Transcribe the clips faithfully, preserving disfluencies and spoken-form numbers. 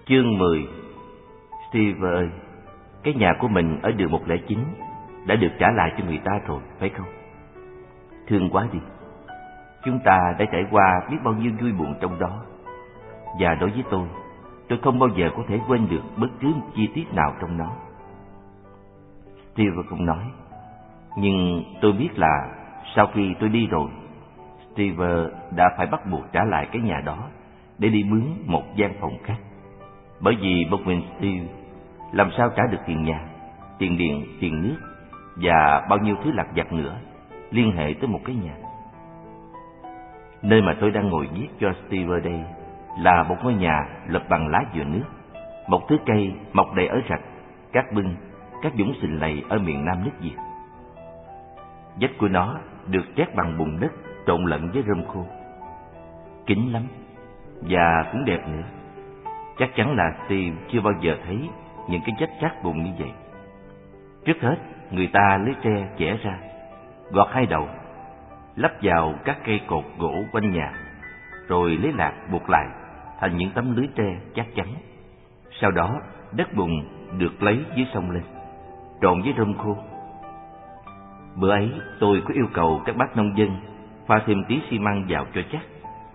Chương mười. Steve ơi, cái nhà của mình ở đường một không chín đã được trả lại cho người ta rồi, phải không? Thương quá đi. Chúng ta đã trải qua biết bao nhiêu vui buồn trong đó. Và đối với tôi, tôi không bao giờ có thể quên được bất cứ một chi tiết nào trong nó. Steve không nói. Nhưng tôi biết là sau khi tôi đi rồi, Steve đã phải bắt buộc trả lại cái nhà đó để đi mướn một gian phòng khác. Bởi vì một mình Steve làm sao trả được tiền nhà, tiền điện, tiền nước và bao nhiêu thứ lặt vặt nữa liên hệ tới một cái nhà. Nơi mà tôi đang ngồi viết cho Steve ở đây là một ngôi nhà lập bằng lá dừa nước, một thứ cây mọc đầy ở rạch, các bưng, các vũng xình lầy ở miền Nam nước Việt. Vách của nó được trét bằng bùn đất trộn lẫn với rơm khô. Kín lắm và cũng đẹp nữa. Chắc chắn là Steve chưa bao giờ thấy những cái vách rác bùn như vậy. Trước hết, người ta lấy tre chẻ ra, gọt hai đầu, lắp vào các cây cột gỗ quanh nhà, rồi lấy lạc buộc lại thành những tấm lưới tre chắc chắn. Sau đó, đất bùn được lấy dưới sông lên, trộn với rơm khô. Bữa ấy, tôi có yêu cầu các bác nông dân pha thêm tí xi măng vào cho chắc.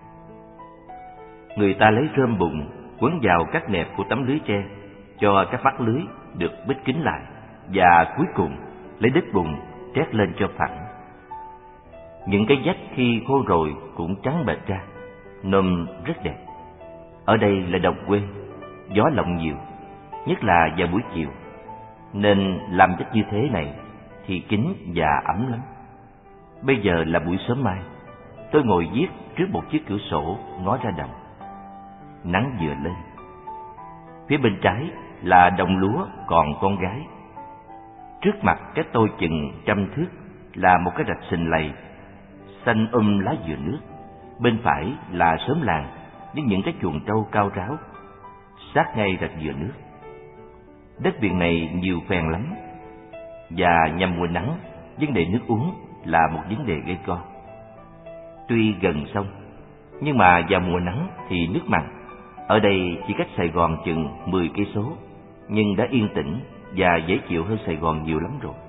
Người ta lấy rơm bùn quấn vào các nẹp của tấm lưới tre, cho các mắt lưới được bít kín lại, và cuối cùng lấy đất bùn trét lên cho phẳng. Những cái vách khi khô rồi cũng trắng bệch ra, nôm rất đẹp. Ở đây là đồng quê, gió lộng nhiều, nhất là vào buổi chiều, nên làm vách như thế này thì kín và ấm lắm. Bây giờ là buổi sớm mai, tôi ngồi viết trước một chiếc cửa sổ ngó ra đồng. Nắng vừa lên. Phía bên trái là đồng lúa còn con gái. Trước mặt cách tôi chừng trăm thước là một cái rạch xình lầy xanh um lá dừa nước. Bên phải là xóm làng với những cái chuồng trâu cao ráo sát ngay rạch dừa nước. Đất biển này nhiều phèn lắm, và nhằm mùa nắng, vấn đề nước uống là một vấn đề gây go. Tuy gần sông, nhưng mà vào mùa nắng thì nước mặn. Ở đây chỉ cách Sài Gòn chừng mười cây số, nhưng đã yên tĩnh và dễ chịu hơn Sài Gòn nhiều lắm rồi.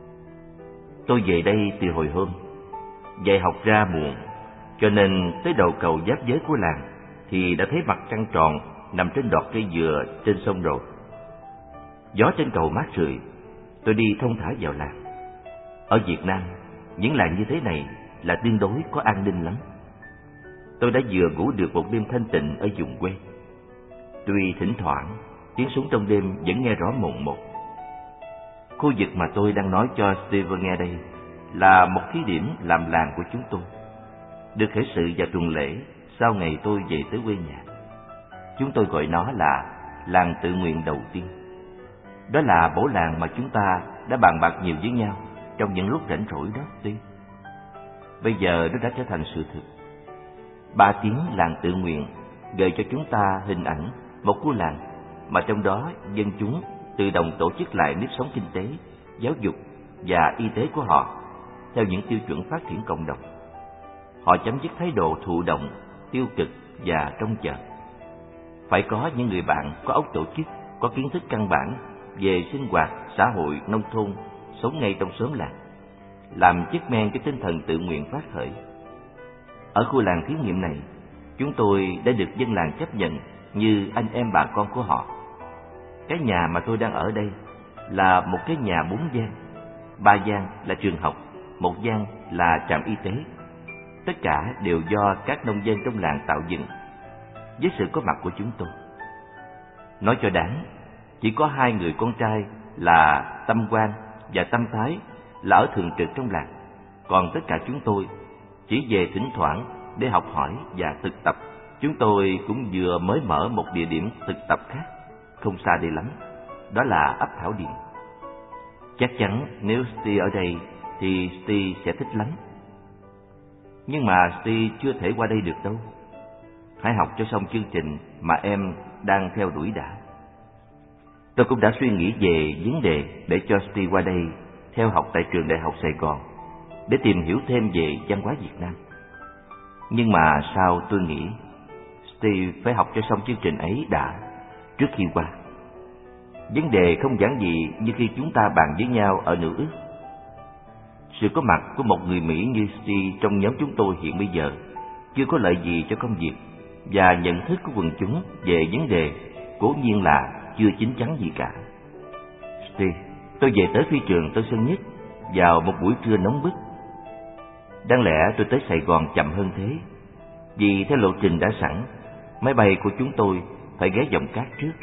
Tôi về đây từ hồi hôm, dạy học ra muộn, cho nên tới đầu cầu giáp giới của làng thì đã thấy mặt trăng tròn nằm trên đọt cây dừa trên sông rồi. Gió trên cầu mát rượi, tôi đi thông thả vào làng. Ở Việt Nam, những làng như thế này là tương đối có an ninh lắm. Tôi đã vừa ngủ được một đêm thanh tịnh ở vùng quê. Tuy thỉnh thoảng tiếng súng trong đêm vẫn nghe rõ mồn một. Khu vực mà tôi đang nói cho Steve nghe đây là một thí điểm làm làng của chúng tôi, được khởi sự vào tuần lễ sau ngày tôi về tới quê nhà. Chúng tôi gọi nó là làng tự nguyện đầu tiên. Đó là bổ làng mà chúng ta đã bàn bạc nhiều với nhau trong những lúc rảnh rỗi đó. Tuy bây giờ nó đã trở thành sự thực. Ba tiếng làng tự nguyện gợi cho chúng ta hình ảnh một khu làng mà trong đó dân chúng tự động tổ chức lại nếp sống kinh tế, giáo dục và y tế của họ theo những tiêu chuẩn phát triển cộng đồng. Họ chấm dứt thái độ thụ động, tiêu cực và trông chờ. Phải có những người bạn có óc tổ chức, có kiến thức căn bản về sinh hoạt xã hội nông thôn, sống ngay trong xóm làng, làm chất men cái tinh thần tự nguyện phát khởi. Ở khu làng thí nghiệm này, chúng tôi đã được dân làng chấp nhận như anh em bà con của họ. Cái nhà mà tôi đang ở đây là một cái nhà bốn gian. Ba gian là trường học, một gian là trạm y tế. Tất cả đều do các nông dân trong làng tạo dựng, với sự có mặt của chúng tôi. Nói cho đáng, chỉ có hai người con trai là Tâm Quang và Tâm Thái là ở thường trực trong làng. Còn tất cả chúng tôi chỉ về thỉnh thoảng để học hỏi và thực tập. Chúng tôi cũng vừa mới mở một địa điểm thực tập khác, không xa đây lắm. Đó là ấp Thảo Điền. Chắc chắn nếu Steve ở đây thì Steve sẽ thích lắm. Nhưng mà Steve chưa thể qua đây được đâu. Hãy học cho xong chương trình mà em đang theo đuổi đã. Tôi cũng đã suy nghĩ về vấn đề để cho Steve qua đây theo học tại trường Đại học Sài Gòn để tìm hiểu thêm về văn hóa Việt Nam. Nhưng mà sao tôi nghĩ Steve phải học cho xong chương trình ấy đã, trước khi qua. Vấn đề không giản dị như khi chúng ta bàn với nhau ở nửa ước. Sự có mặt của một người Mỹ như Steve trong nhóm chúng tôi hiện bây giờ chưa có lợi gì cho công việc, và nhận thức của quần chúng về vấn đề cố nhiên là chưa chín chắn gì cả. Steve, tôi về tới phi trường Tân Sơn Nhất vào một buổi trưa nóng bức. Đáng lẽ tôi tới Sài Gòn chậm hơn thế, vì theo lộ trình đã sẵn, máy bay của chúng tôi phải ghé Giọng Cát trước.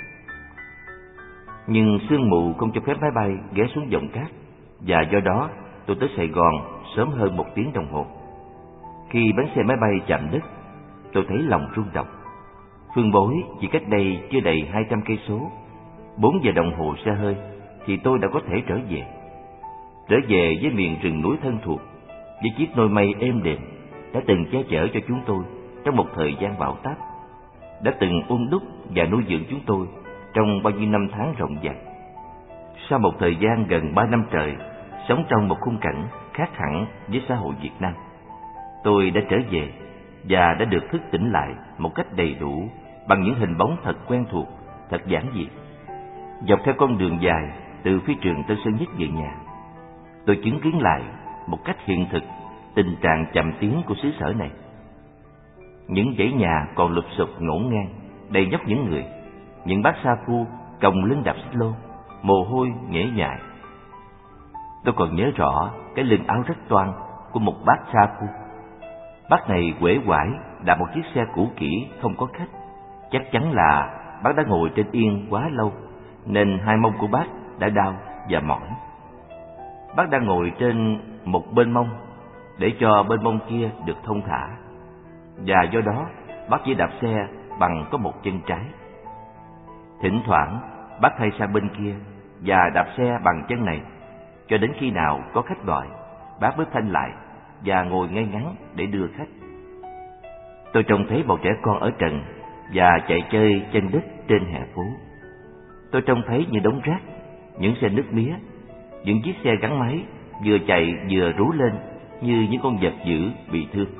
Nhưng sương mù không cho phép máy bay ghé xuống Giọng Cát, và do đó tôi tới Sài Gòn sớm hơn một tiếng đồng hồ. Khi bánh xe máy bay chạm đất, tôi thấy lòng rung động. Phương Bối chỉ cách đây chưa đầy hai trăm cây số, bốn giờ đồng hồ xe hơi thì tôi đã có thể trở về. Trở về với miền rừng núi thân thuộc, với chiếc nôi mây êm đềm đã từng che chở cho chúng tôi trong một thời gian bão táp, đã từng ung đúc và nuôi dưỡng chúng tôi trong bao nhiêu năm tháng rộng dài. Sau một thời gian gần ba năm trời sống trong một khung cảnh khác hẳn với xã hội Việt Nam, tôi đã trở về và đã được thức tỉnh lại một cách đầy đủ bằng những hình bóng thật quen thuộc, thật giản dị. Dọc theo con đường dài từ phi trường Tân Sơn Nhất về nhà, tôi chứng kiến lại một cách hiện thực tình trạng chậm tiến của xứ sở này. Những dãy nhà còn lụp xụp ngổn ngang, đầy nhóc những người, những bác sa phu còng lưng đạp xích lô, mồ hôi nhễ nhại. Tôi còn nhớ rõ cái lưng áo rách toang của một bác sa phu. Bác này uể oải đạp một chiếc xe cũ kỹ không có khách. Chắc chắn là bác đã ngồi trên yên quá lâu, nên hai mông của bác đã đau và mỏi. Bác đang ngồi trên một bên mông để cho bên mông kia được thông thả, và do đó bác chỉ đạp xe bằng có một chân trái. Thỉnh thoảng bác thay sang bên kia và đạp xe bằng chân này, cho đến khi nào có khách gọi, bác mới phanh lại và ngồi ngay ngắn để đưa khách. Tôi trông thấy một trẻ con ở trần và chạy chơi trên đất trên hè phố. Tôi trông thấy những đống rác, những xe nước mía, những chiếc xe gắn máy vừa chạy vừa rú lên như những con vật dữ bị thương.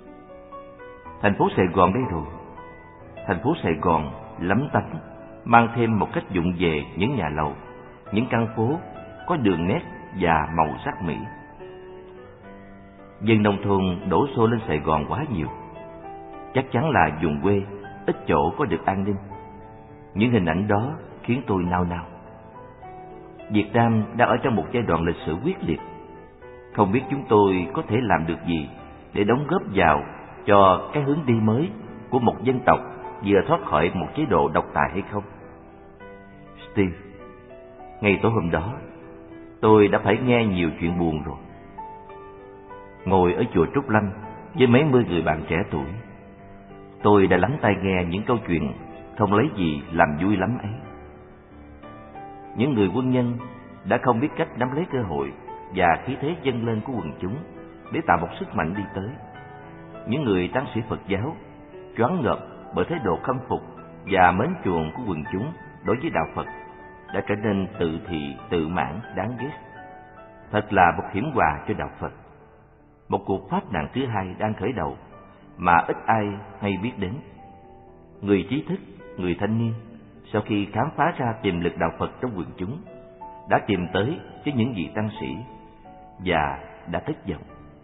Thành phố Sài Gòn đây rồi. Thành phố Sài Gòn lắm tánh, mang thêm một cách vụng về những nhà lầu, những căn phố có đường nét và màu sắc mỹ. Dân nông thôn đổ xô lên Sài Gòn quá nhiều. Chắc chắn là vùng quê ít chỗ có được an ninh. Những hình ảnh đó khiến tôi nao nao. Việt Nam đang ở trong một giai đoạn lịch sử quyết liệt. Không biết chúng tôi có thể làm được gì để đóng góp vào cho cái hướng đi mới của một dân tộc vừa thoát khỏi một chế độ độc tài hay không? Steve, ngày tối hôm đó, tôi đã phải nghe nhiều chuyện buồn rồi. Ngồi ở chùa Trúc Lâm với mấy mươi người bạn trẻ tuổi, tôi đã lắng tai nghe những câu chuyện không lấy gì làm vui lắm ấy. Những người quân nhân đã không biết cách nắm lấy cơ hội và khí thế dâng lên của quần chúng để tạo một sức mạnh đi tới. Những người tăng sĩ Phật giáo choáng ngợp bởi thái độ khâm phục và mến chuộng của quần chúng đối với đạo Phật đã trở nên tự thị, tự mãn, đáng ghét. Thật là một hiểm họa cho đạo Phật. Một cuộc pháp nạn thứ hai đang khởi đầu mà ít ai hay biết đến. Người trí thức, người thanh niên, sau khi khám phá ra tiềm lực đạo Phật trong quần chúng, đã tìm tới với những vị tăng sĩ và đã thất vọng.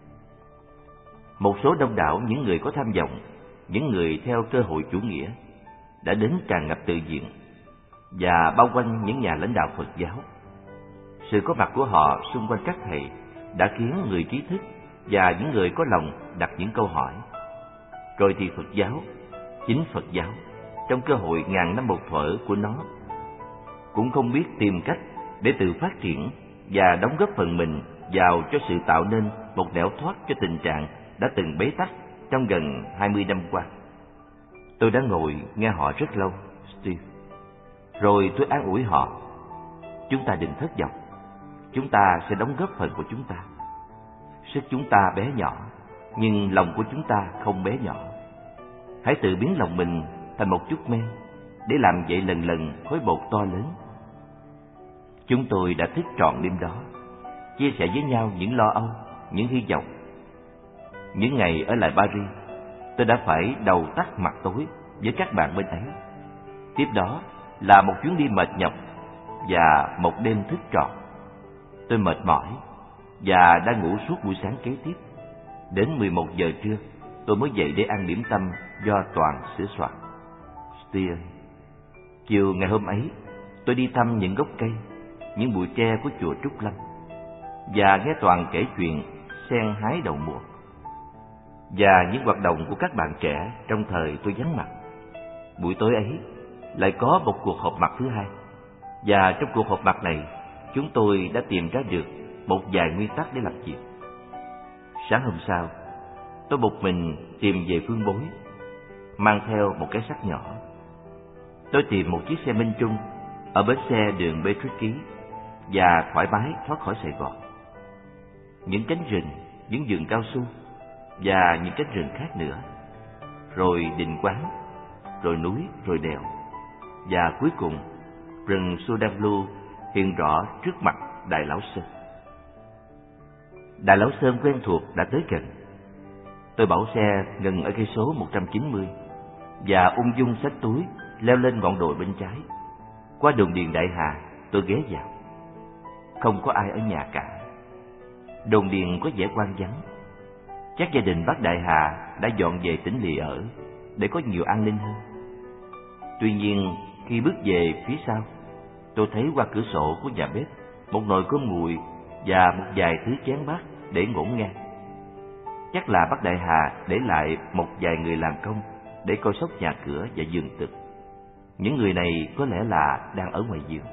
Một số đông đảo những người có tham vọng, những người theo cơ hội chủ nghĩa đã đến tràn ngập tự diện và bao quanh những nhà lãnh đạo Phật giáo. Sự có mặt của họ xung quanh các thầy đã khiến người trí thức và những người có lòng đặt những câu hỏi. Rồi thì Phật giáo, chính Phật giáo, trong cơ hội ngàn năm một thuở của nó, cũng không biết tìm cách để tự phát triển và đóng góp phần mình vào cho sự tạo nên một nẻo thoát cho tình trạng đã từng bế tắc trong gần hai mươi năm qua. Tôi đã ngồi nghe họ rất lâu, Steve. Rồi tôi an ủi họ. Chúng ta đừng thất vọng. Chúng ta sẽ đóng góp phần của chúng ta. Sức chúng ta bé nhỏ, nhưng lòng của chúng ta không bé nhỏ. Hãy tự biến lòng mình thành một chút men để làm dậy lần lần khối bột to lớn. Chúng tôi đã thức trọn đêm đó, chia sẻ với nhau những lo âu, những hy vọng. Những ngày ở lại Paris, tôi đã phải đầu tắt mặt tối với các bạn bên ấy. Tiếp đó là một chuyến đi mệt nhọc và một đêm thức trọn. Tôi mệt mỏi và đã ngủ suốt buổi sáng kế tiếp. Đến mười một giờ trưa, tôi mới dậy để ăn điểm tâm do Toàn sửa soạn. Steer. Chiều ngày hôm ấy, tôi đi thăm những gốc cây, những bụi tre của chùa Trúc Lâm, và nghe Toàn kể chuyện sen hái đầu mùa và những hoạt động của các bạn trẻ trong thời tôi vắng mặt. Buổi tối ấy lại có một cuộc họp mặt thứ hai, và trong cuộc họp mặt này, chúng tôi đã tìm ra được một vài nguyên tắc để làm việc. Sáng hôm sau, tôi một mình tìm về Phương Bối, mang theo một cái sắt nhỏ. Tôi tìm một chiếc xe Minh Trung ở bến xe đường Bê Trích Ký và thoải mái thoát khỏi Sài Gòn. Những cánh rừng, những vườn cao su và những cánh rừng khác nữa, rồi Định Quán, rồi núi, rồi đèo, và cuối cùng rừng Sudan Blue hiện rõ trước mặt Đại Lão Sơn. Đại Lão Sơn quen thuộc đã tới gần. Tôi bảo xe ngừng ở cây số một trăm chín mươi và ung dung xách túi leo lên ngọn đồi bên trái. Qua đồn điền Đại Hà, tôi ghé vào. Không có ai ở nhà cả. Đồn điền có vẻ hoang vắng. Chắc gia đình bác Đại Hà đã dọn về tỉnh lỵ ở để có nhiều an ninh hơn. Tuy nhiên, khi bước về phía sau, tôi thấy qua cửa sổ của nhà bếp một nồi cơm nguội và một vài thứ chén bát để ngổn ngang. Chắc là bác Đại Hà để lại một vài người làm công để coi sóc nhà cửa và vườn tược. Những người này có lẽ là đang ở ngoài vườn.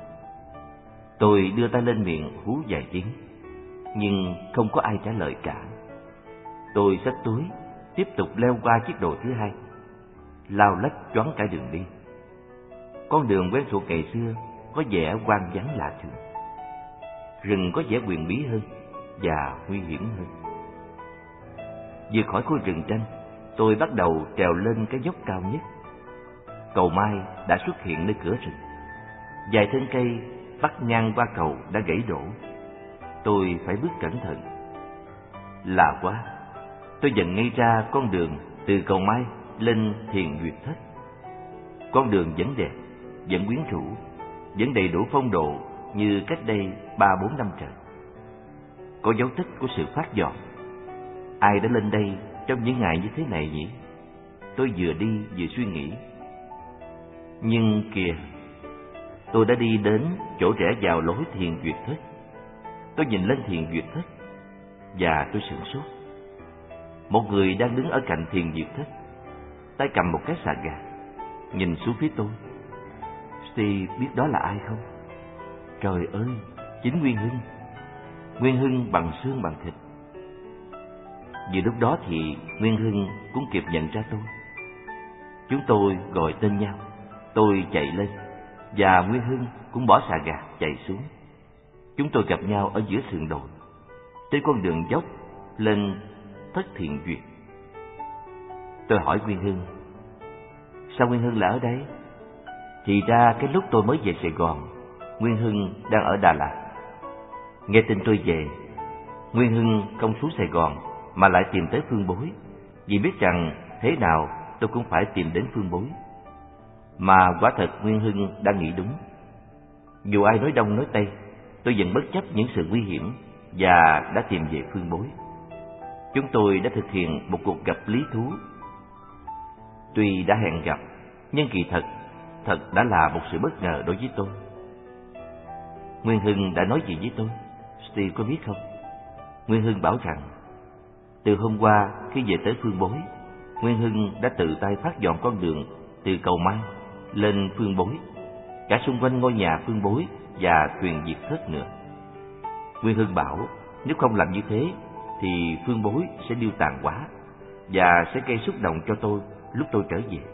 Tôi đưa tay lên miệng hú vài tiếng, nhưng không có ai trả lời cả. Tôi xách túi, tiếp tục leo qua chiếc đồi thứ hai, lao lách choáng cả đường đi. Con đường quen thuộc ngày xưa có vẻ hoang vắng lạ thường. Rừng có vẻ huyền bí hơn và nguy hiểm hơn. Vừa khỏi khu rừng tranh, tôi bắt đầu trèo lên cái dốc cao nhất. Cầu mai đã xuất hiện nơi cửa rừng. Vài thân cây vắt ngang qua cầu đã gãy đổ. Tôi phải bước cẩn thận. Lạ quá, tôi dần ngay ra con đường từ cầu mai lên Thiền Duyệt Thất. Con đường vẫn đẹp, vẫn quyến rũ, vẫn đầy đủ phong độ như cách đây ba bốn năm trời. Có dấu tích của sự phát dọn. Ai đã lên đây trong những ngày như thế này nhỉ? Tôi vừa đi vừa suy nghĩ. Nhưng kìa, tôi đã đi đến chỗ rẽ vào lối Thiền Duyệt Thất. Tôi nhìn lên Thiền Duyệt Thất và tôi sửng sốt. Một người đang đứng ở cạnh Thiền Duyệt Thất, tay cầm một cái xà gà, nhìn xuống phía tôi. Steve biết đó là ai không? Trời ơi, chính Nguyên Hưng. Nguyên Hưng bằng xương bằng thịt. Vừa lúc đó thì Nguyên Hưng cũng kịp nhận ra tôi. Chúng tôi gọi tên nhau. Tôi chạy lên và Nguyên Hưng cũng bỏ xà gà chạy xuống. Chúng tôi gặp nhau ở giữa sườn đồi, trên con đường dốc lên Thất Thiền Duyệt. Tôi hỏi Nguyên Hưng, sao Nguyên Hưng lại ở đây? Thì ra cái lúc tôi mới về Sài Gòn, Nguyên Hưng đang ở Đà Lạt. Nghe tin tôi về, Nguyên Hưng không xuống Sài Gòn mà lại tìm tới Phương Bối, vì biết rằng thế nào tôi cũng phải tìm đến Phương Bối. Mà quả thật Nguyên Hưng đã nghĩ đúng. Dù ai nói đông nói tây, tôi vẫn bất chấp những sự nguy hiểm và đã tìm về Phương Bối. Chúng tôi đã thực hiện một cuộc gặp lý thú. Tuy đã hẹn gặp, nhưng kỳ thật, thật đã là một sự bất ngờ đối với tôi. Nguyên Hưng đã nói gì với tôi? Steve có biết không? Nguyên Hưng bảo rằng, từ hôm qua khi về tới Phương Bối, Nguyên Hưng đã tự tay phát dọn con đường từ cầu Mai lên Phương Bối, cả xung quanh ngôi nhà Phương Bối và Thuyền Duyệt Thất nữa. Nguyên Hưng bảo nếu không làm như thế thì Phương Bối sẽ điêu tàn quá và sẽ gây xúc động cho tôi lúc tôi trở về.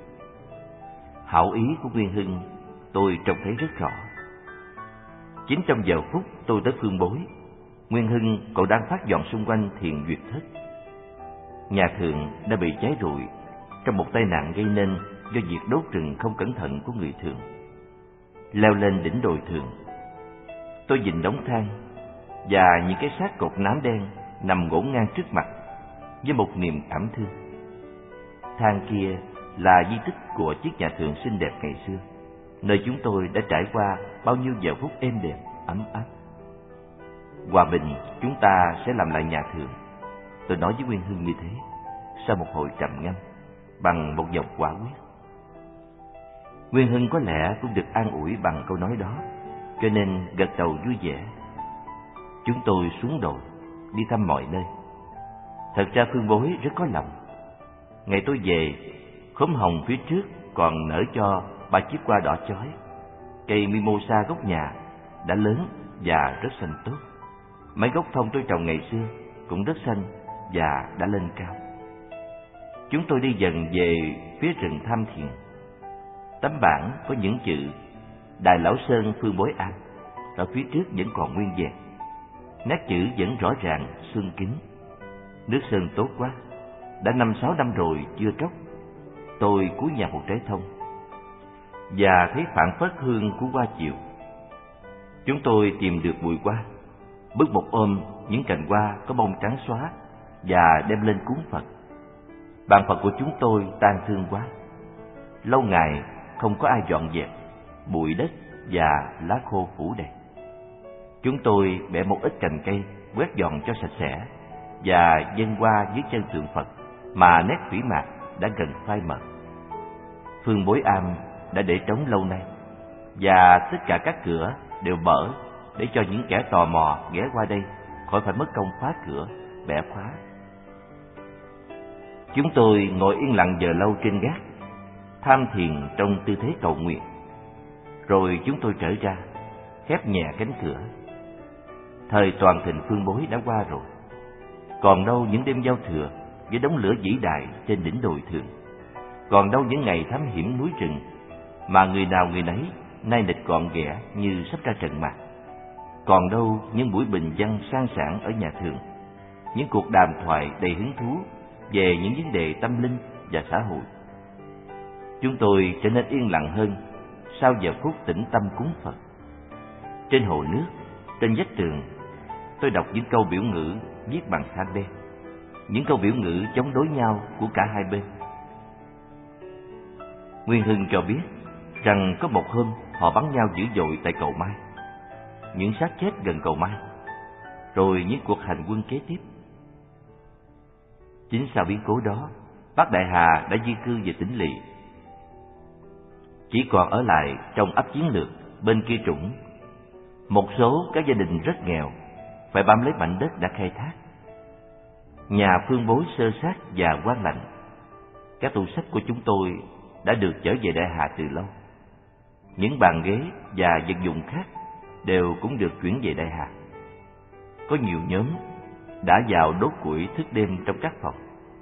Hảo ý của Nguyên Hưng tôi trông thấy rất rõ. Chính trong giờ phút tôi tới Phương Bối, Nguyên Hưng còn đang phát dọn xung quanh Thiền Duyệt Thất. Nhà thượng đã bị cháy rụi trong một tai nạn gây nên do việc đốt rừng không cẩn thận của người Thượng. Leo lên đỉnh đồi Thượng, tôi nhìn đống than và những cái xác cột nám đen nằm ngổn ngang trước mặt với một niềm cảm thương. Than kia là di tích của chiếc nhà thượng xinh đẹp ngày xưa, nơi chúng tôi đã trải qua bao nhiêu giờ phút êm đềm, ấm áp. Hòa bình chúng ta sẽ làm lại nhà thường, tôi nói với Nguyên Hưng như thế, sau một hồi trầm ngâm, bằng một giọng quả quyết. Nguyên Hưng có lẽ cũng được an ủi bằng câu nói đó, cho nên gật đầu vui vẻ. Chúng tôi xuống đồi, đi thăm mọi nơi. Thật ra Phương Bối rất có lòng. Ngày tôi về, khóm hồng phía trước còn nở cho ba chiếc hoa đỏ chói. Cây mimosa gốc nhà đã lớn và rất xanh tốt. Mấy gốc thông tôi trồng ngày xưa cũng rất xanh và đã lên cao. Chúng tôi đi dần về phía rừng Tham Thiền. Tấm bảng có những chữ Đại Lão Sơn Phương Bối Am ở phía trước vẫn còn nguyên vẹn. Nét chữ vẫn rõ ràng, xương kín. Nước sơn tốt quá, đã năm sáu năm rồi chưa tróc. Tôi cúi nhặt một trái thông và thấy phảng phất hương của hoa chiều. Chúng tôi tìm được bụi hoa, bước một ôm những cành hoa có bông trắng xóa và đem lên cúng Phật. Bàn Phật của chúng tôi tan thương quá, lâu ngày không có ai dọn dẹp, bụi đất và lá khô phủ đầy. Chúng tôi bẻ một ít cành cây, quét dọn cho sạch sẽ và dâng hoa dưới chân tượng Phật mà nét thủy mạc đã gần phai mờ. Phương Bối Am đã để trống lâu nay, và tất cả các cửa đều mở để cho những kẻ tò mò ghé qua đây khỏi phải mất công phá cửa, bẻ khóa. Chúng tôi ngồi yên lặng giờ lâu trên gác, tham thiền trong tư thế cầu nguyện. Rồi chúng tôi trở ra, khép nhẹ cánh cửa. Thời toàn thịnh Phương Bối đã qua rồi. Còn đâu những đêm giao thừa với đống lửa vĩ đại trên đỉnh đồi thượng. Còn đâu những ngày thám hiểm núi rừng mà người nào người nấy nay nịch gọn ghẽ như sắp ra trận mạc. Còn đâu những buổi bình dân sang sảng ở nhà thường, những cuộc đàm thoại đầy hứng thú về những vấn đề tâm linh và xã hội. Chúng tôi trở nên yên lặng hơn sau giờ phút tĩnh tâm cúng Phật. Trên hồ nước, trên vách tường, tôi đọc những câu biểu ngữ viết bằng than đen, những câu biểu ngữ chống đối nhau của cả hai bên. Nguyên Hưng cho biết rằng có một hôm họ bắn nhau dữ dội tại cầu Mai, những xác chết gần cầu Mai, rồi những cuộc hành quân kế tiếp. Chính sau biến cố đó, bác Đại Hà đã di cư về tỉnh Lỵ, chỉ còn ở lại trong ấp chiến lược bên kia trũng. Một số các gia đình rất nghèo phải bám lấy mảnh đất đã khai thác. Nhà Phương Bối sơ sát và quang lạnh. Các tủ sách của chúng tôi đã được trở về Đại Hà từ lâu. Những bàn ghế và vật dụng khác đều cũng được chuyển về Đại Hà. Có nhiều nhóm đã vào đốt củi thức đêm trong các phòng.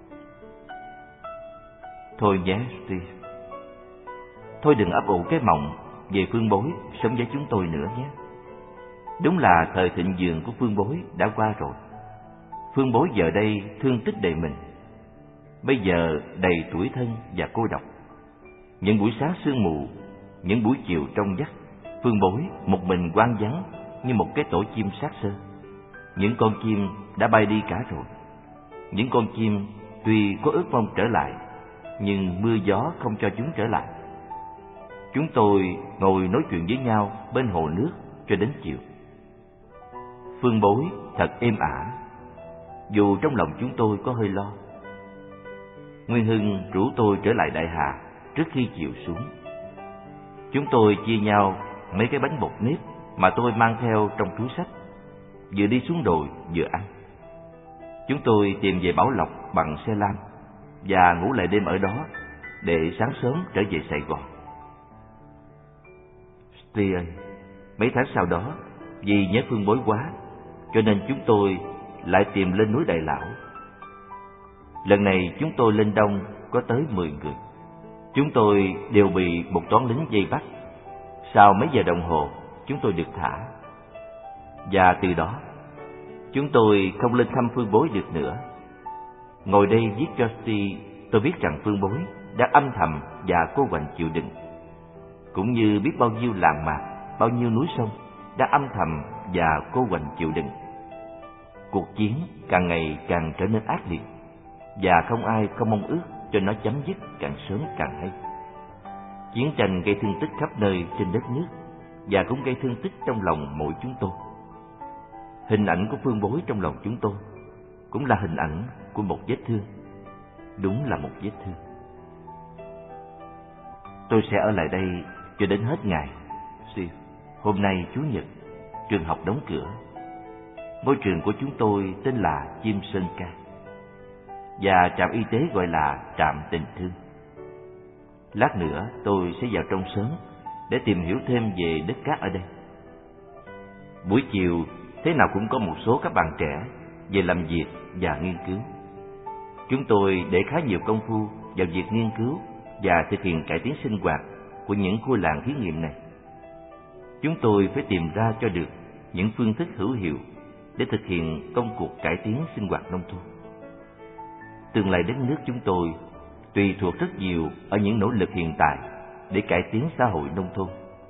Thôi nhé Steve, thôi đừng ấp ủ cái mộng về Phương Bối sống với chúng tôi nữa nhé. Đúng là thời thịnh vượng của Phương Bối đã qua rồi. Phương Bối giờ đây thương tích đầy mình, bây giờ đầy tủi thân và cô độc. Những buổi sáng sương mù, những buổi chiều trong vắt, Phương Bối một mình hoang vắng như một cái tổ chim xác xơ. Những con chim đã bay đi cả rồi. Những con chim tuy có ước mong trở lại, nhưng mưa gió không cho chúng trở lại. Chúng tôi ngồi nói chuyện với nhau bên hồ nước cho đến chiều. Phương Bối thật êm ả, dù trong lòng chúng tôi có hơi lo. Nguyên Hưng rủ tôi trở lại Đại Hà trước khi chiều xuống. Chúng tôi chia nhau mấy cái bánh bột nếp mà tôi mang theo trong túi xách, vừa đi xuống đồi vừa ăn. Chúng tôi tìm về Bảo Lộc bằng xe lam và ngủ lại đêm ở đó để sáng sớm trở về Sài Gòn. Steve ơi, mấy tháng sau đó, vì nhớ Phương Bối quá, cho nên chúng tôi lại tìm lên núi Đại Lão. Lần này chúng tôi lên đông có tới mười người. Chúng tôi đều bị một toán lính vây bắt. Sau mấy giờ đồng hồ, chúng tôi được thả. Và từ đó, chúng tôi không lên thăm Phương Bối được nữa. Ngồi đây viết cho Steve, tôi biết rằng Phương Bối đã âm thầm và cô quạnh chịu đựng, cũng như biết bao nhiêu làng mạc, bao nhiêu núi sông đã âm thầm và cô quạnh chịu đựng. Cuộc chiến càng ngày càng trở nên ác liệt, và không ai không mong ước cho nó chấm dứt càng sớm càng hay. Chiến tranh gây thương tích khắp nơi trên đất nước và cũng gây thương tích trong lòng mỗi chúng tôi. Hình ảnh của Phương Bối trong lòng chúng tôi cũng là hình ảnh của một vết thương. Đúng là một vết thương. Tôi sẽ ở lại đây cho đến hết ngày. Steve, hôm nay Chủ nhật, trường học đóng cửa. Ngôi trường của chúng tôi tên là Chim Sơn Ca, và trạm y tế gọi là trạm tình thương. Lát nữa tôi sẽ vào trong sớm để tìm hiểu thêm về đất cát ở đây. Buổi chiều thế nào cũng có một số các bạn trẻ về làm việc và nghiên cứu. Chúng tôi để khá nhiều công phu vào việc nghiên cứu và thực hiện cải tiến sinh hoạt của những khu làng thí nghiệm này. Chúng tôi phải tìm ra cho được những phương thức hữu hiệu để thực hiện công cuộc cải tiến sinh hoạt nông thôn. Tương lai đất nước chúng tôi tùy thuộc rất nhiều ở những nỗ lực hiện tại để cải tiến xã hội nông thôn.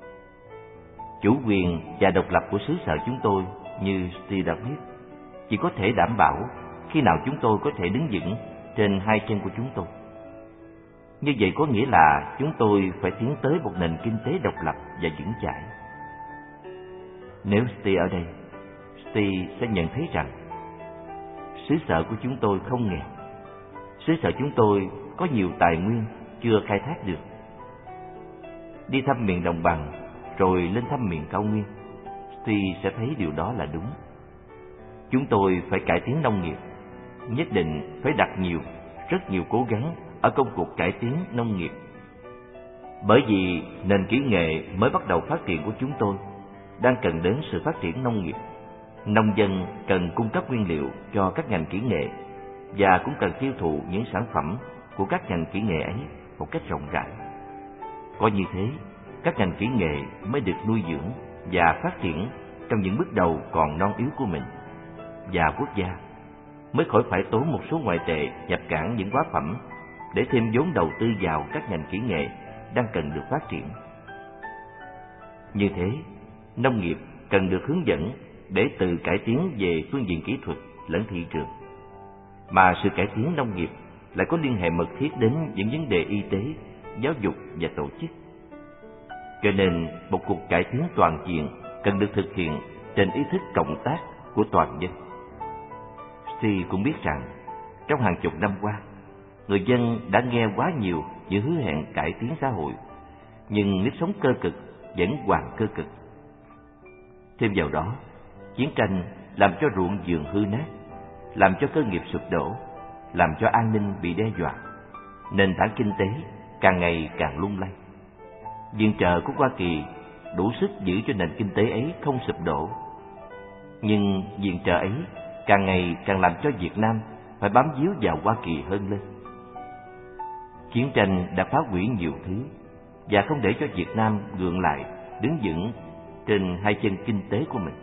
Chủ quyền và độc lập của xứ sở chúng tôi, như Steve đã biết, chỉ có thể đảm bảo khi nào chúng tôi có thể đứng vững trên hai chân của chúng tôi. Như vậy có nghĩa là chúng tôi phải tiến tới một nền kinh tế độc lập và vững chãi. Nếu Steve ở đây, Steve sẽ nhận thấy rằng xứ sở của chúng tôi không nghèo. Xứ sở chúng tôi có nhiều tài nguyên chưa khai thác được. Đi thăm miền đồng bằng rồi lên thăm miền cao nguyên, Steve sẽ thấy điều đó là đúng. Chúng tôi phải cải tiến nông nghiệp, nhất định phải đặt nhiều, rất nhiều cố gắng ở công cuộc cải tiến nông nghiệp. Bởi vì nền kỹ nghệ mới bắt đầu phát triển của chúng tôi đang cần đến sự phát triển nông nghiệp. Nông dân cần cung cấp nguyên liệu cho các ngành kỹ nghệ và cũng cần tiêu thụ những sản phẩm của các ngành kỹ nghệ ấy một cách rộng rãi. Có như thế, các ngành kỹ nghệ mới được nuôi dưỡng và phát triển trong những bước đầu còn non yếu của mình, và quốc gia mới khỏi phải tốn một số ngoại tệ nhập cảng những hóa phẩm để thêm vốn đầu tư vào các ngành kỹ nghệ đang cần được phát triển. Như thế, nông nghiệp cần được hướng dẫn để tự cải tiến về phương diện kỹ thuật lẫn thị trường. Mà sự cải tiến nông nghiệp lại có liên hệ mật thiết đến những vấn đề y tế, giáo dục và tổ chức. Cho nên, một cuộc cải tiến toàn diện cần được thực hiện trên ý thức cộng tác của toàn dân. Steve cũng biết rằng, trong hàng chục năm qua, người dân đã nghe quá nhiều những hứa hẹn cải tiến xã hội, nhưng nếp sống cơ cực vẫn hoàn cơ cực. Thêm vào đó, chiến tranh làm cho ruộng vườn hư nát, làm cho cơ nghiệp sụp đổ, làm cho an ninh bị đe dọa, nền tảng kinh tế càng ngày càng lung lay. Viện trợ của Hoa Kỳ đủ sức giữ cho nền kinh tế ấy không sụp đổ, nhưng viện trợ ấy càng ngày càng làm cho Việt Nam phải bám víu vào Hoa Kỳ hơn lên. Chiến tranh đã phá hủy nhiều thứ và không để cho Việt Nam gượng lại, đứng vững trên hai chân kinh tế của mình.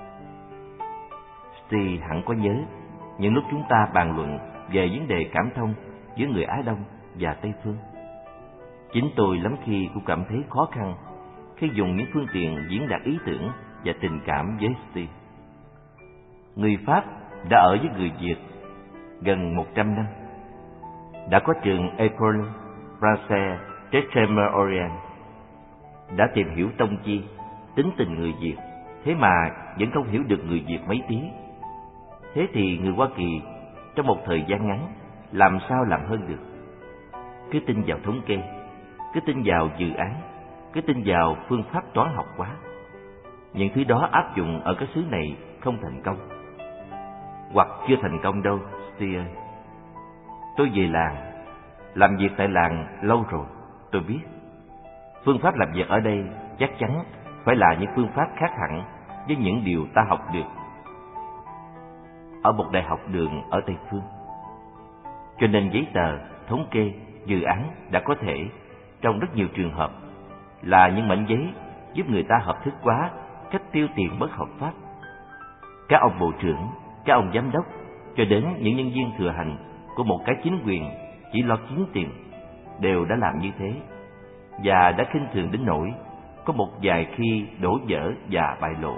Steve hẳn có nhớ những lúc chúng ta bàn luận về vấn đề cảm thông giữa người Á Đông và Tây Phương. Chính tôi lắm khi cũng cảm thấy khó khăn khi dùng những phương tiện diễn đạt ý tưởng và tình cảm với Steve. Người Pháp đã ở với người Việt gần một trăm năm, đã có trường École Française d'Extrême-Orient, đã tìm hiểu tông chi, tính tình người Việt, thế mà vẫn không hiểu được người Việt mấy tí. Thế thì người Hoa Kỳ trong một thời gian ngắn làm sao làm hơn được? Cứ tin vào thống kê, cứ tin vào dự án, cứ tin vào phương pháp toán học quá. Những thứ đó áp dụng ở cái xứ này không thành công, hoặc chưa thành công đâu, Steve ơi. Tôi về làng, làm việc tại làng lâu rồi, tôi biết. Phương pháp làm việc ở đây chắc chắn phải là những phương pháp khác hẳn với những điều ta học được ở một đại học đường ở Tây Phương. Cho nên giấy tờ, thống kê, dự án đã có thể, trong rất nhiều trường hợp, là những mảnh giấy giúp người ta hợp thức hóa cách tiêu tiền bất hợp pháp. Các ông bộ trưởng, các ông giám đốc, cho đến những nhân viên thừa hành của một cái chính quyền chỉ lo kiếm tiền, đều đã làm như thế, và đã khinh thường đến nỗi có một vài khi đổ vỡ và bại lộ.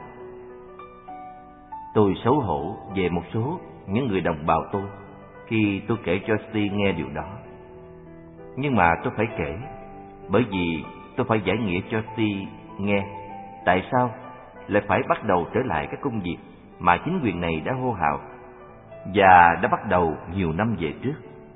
Tôi xấu hổ về một số những người đồng bào tôi khi tôi kể cho Steve nghe điều đó. Nhưng mà tôi phải kể, Bởi vì tôi phải giải nghĩa cho Steve nghe tại sao lại phải bắt đầu trở lại các công việc mà chính quyền này đã hô hào và đã bắt đầu nhiều năm về trước.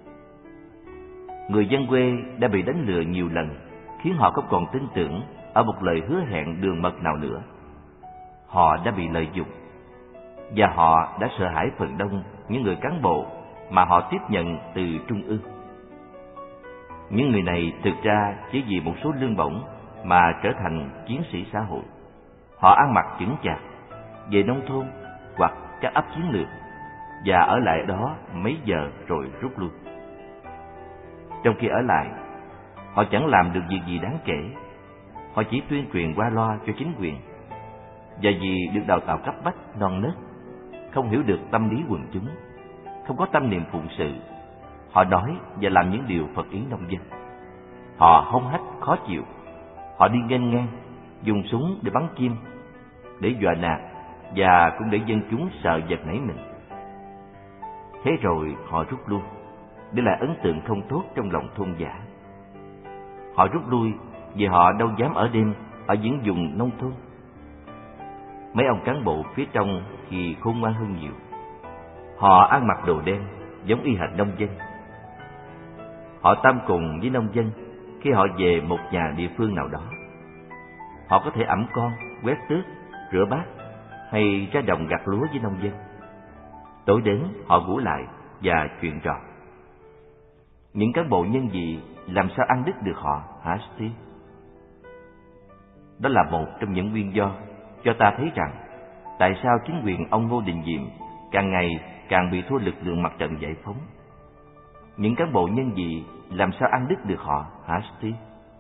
Người dân quê đã bị đánh lừa nhiều lần, khiến họ không còn tin tưởng ở một lời hứa hẹn đường mật nào nữa. Họ đã bị lợi dụng, và họ đã sợ hãi phần đông những người cán bộ mà họ tiếp nhận từ trung ương. Những người này thực ra chỉ vì một số lương bổng mà trở thành chiến sĩ xã hội. Họ ăn mặc chững chạc, về nông thôn hoặc các ấp chiến lược và ở lại đó mấy giờ rồi rút lui. Trong khi ở lại, họ chẳng làm được việc gì đáng kể. Họ chỉ tuyên truyền qua loa cho chính quyền, và vì được đào tạo cấp bách non nớt, không hiểu được tâm lý quần chúng, không có tâm niệm phụng sự, họ nói và làm những điều phật ý nông dân. Họ hông hách khó chịu, họ đi nghênh ngang, dùng súng để bắn chim, để dọa nạt, và cũng để dân chúng sợ giật nảy mình. Thế rồi họ rút lui, để lại ấn tượng không tốt trong lòng thôn dã. Họ rút lui vì họ đâu dám ở đêm ở những vùng nông thôn. Mấy ông cán bộ phía trong thì khôn ngoan hơn nhiều. Họ ăn mặc đồ đen giống y hệt nông dân. Họ tam cùng với nông dân khi họ về một nhà địa phương nào đó. Họ có thể ẵm con, quét tước, rửa bát hay ra đồng gặt lúa với nông dân. Tối đến họ ngủ lại và chuyện trò. Những cán bộ nhân dị làm sao ăn đứt được họ hả Steve? Đó là một trong những nguyên do cho ta thấy rằng tại sao chính quyền ông Ngô Đình Diệm càng ngày càng bị thua lực lượng mặt trận giải phóng. Những cán bộ nhân dị làm sao ăn đứt được họ hả Steve?